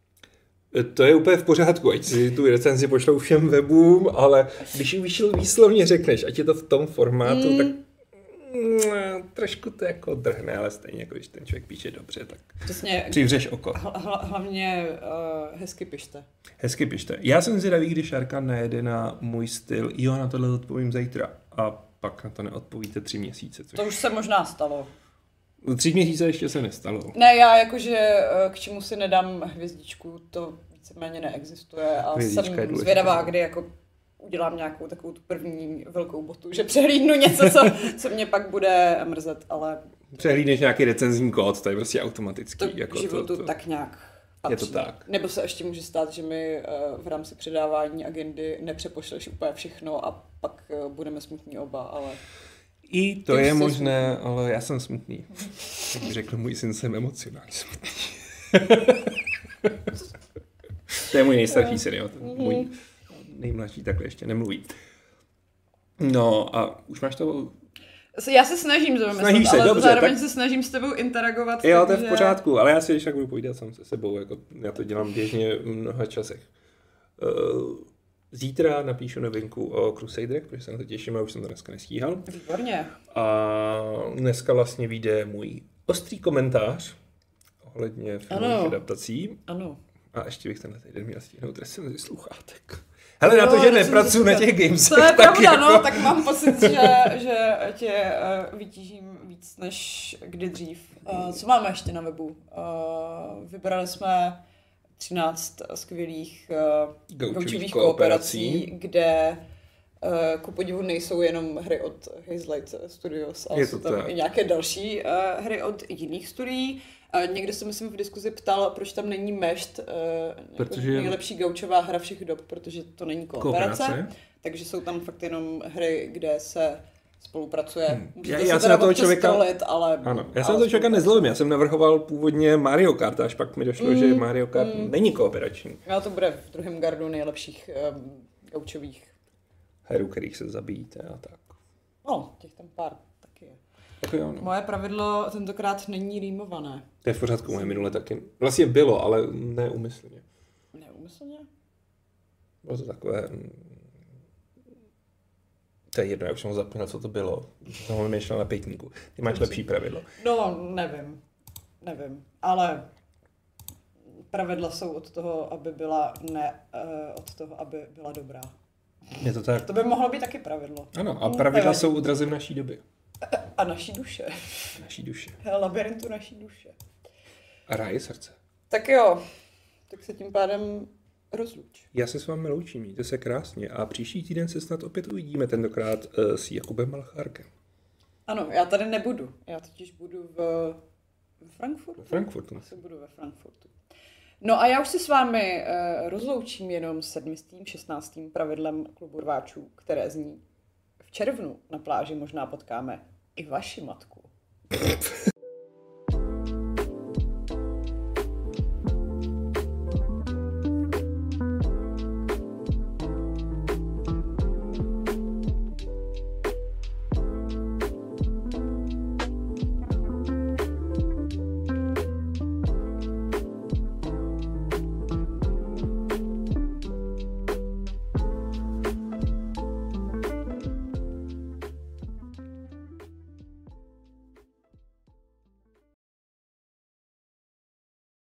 To je úplně v pořádku, ať si tu recenzi pošlou všem webům, ale když ji výslovně řekneš, ať je to v tom formátu, mm. tak mm, trošku to jako drhne, ale stejně jako když ten člověk píše dobře, tak přesně, přivřeš oko. Hla, hlavně uh, hezky pište. Hezky pište. Já jsem zvědavý, když Šárka najede na můj styl, jo, na tohle odpovím zítra a pak na to neodpovíte tři měsíce. Což... To už se možná stalo. Tři měsíce ještě se nestalo. Ne, já jakože k čemu si nedám hvězdičku, to víceméně neexistuje a hvězdička jsem zvědavá, kdy jako udělám nějakou takovou tu první velkou botu, že přehlídnu něco, co, co mě pak bude mrzet, ale... Přehlídneš nějaký recenzní kód, to je prostě automatický. To jako v životu to, to... tak nějak patří. Je to tak. Nebo se ještě může stát, že mi v rámci předávání agendy nepřepošleš úplně všechno a pak budeme smutní oba, ale... I to Ty je možné, smutný. Ale já jsem smutný. Jak by řekl můj syn, jsem emocionálně smutný. To je můj nejstarší syn, jo. Můj nejmladší takhle ještě nemluví. No a už máš to... Já se snažím to vymyslet, se, ale dobře, zároveň tak... se snažím s tebou interagovat. Jo, to je v pořádku, ale já si když tak budu povídat sám se sebou, jako já to dělám běžně v mnoha časech. Uh, Zítra napíšu novinku o Crusaderech, protože se na to těším a už jsem to dneska nestíhal. Výborně. A dneska vlastně vyjde můj ostrý komentář ohledně filmových adaptací. Ano. A ještě bych tenhle týden měl stihnout recenzi sluchátek. Hele, no, na to, že nepracuji na těch gamesech, to je tak pravda, jako... no, tak mám pocit, že, že tě uh, vytížím víc víc než kdy dřív. Uh, co máme ještě na webu? Uh, vybrali jsme třináct skvělých uh, gaučových kooperací, kde uh, ku podivu nejsou jenom hry od Hazelight Studios, ale jsou tam tak. i nějaké další uh, hry od jiných studií. Uh, někdo se myslím v diskuzi ptal, proč tam není Meshed, uh, protože... nejlepší gaučová hra všech dob, protože to není kooperace. kooperace. Takže jsou tam fakt jenom hry, kde se spolupracuje. Hmm. Já, já jsem na toho člověka... Stolit, ale... Ano, já jsem na toho člověka nezlobím. Já jsem navrhoval původně Mario Kart, až pak mi došlo, mm, že Mario Kart mm. není kooperační. Já to bude v druhém gardu nejlepších um, gaučových herů, kterých se zabijíte a tak. No, těch tam pár taky je. Jako jo, no. Moje pravidlo tentokrát není rýmované. To je v pořádku, moje minule taky. Vlastně bylo, ale neumyslně. Neumyslně? Bylo to takové... To je jedno, já už jsem ho zapomněl, co to bylo. Jsem ho vymýšlel na pětníku. Ty máš lepší pravidlo. No, nevím. Nevím. Ale pravidla jsou od toho, aby byla ne, uh, od toho, aby byla dobrá. Je to tak. To by mohlo být taky pravidlo. Ano, a pravidla Nevím. jsou odrazem naší doby. A naší duše. Naší duše. Labirintu naší duše. A ráje srdce. Tak jo, tak se tím pádem rozluč. Já se s vámi loučím, mějte se krásně a příští týden se snad opět uvidíme, tentokrát uh, s Jakubem Malchárkem. Ano, já tady nebudu. Já totiž budu v, v Frankfurtu. V Frankfurtu. Asi budu ve Frankfurtu. No a já už se s vámi uh, rozloučím jenom s sedmým, šestnáctým pravidlem klubu rváčů, které zní: v červnu na pláži možná potkáme i vaši matku.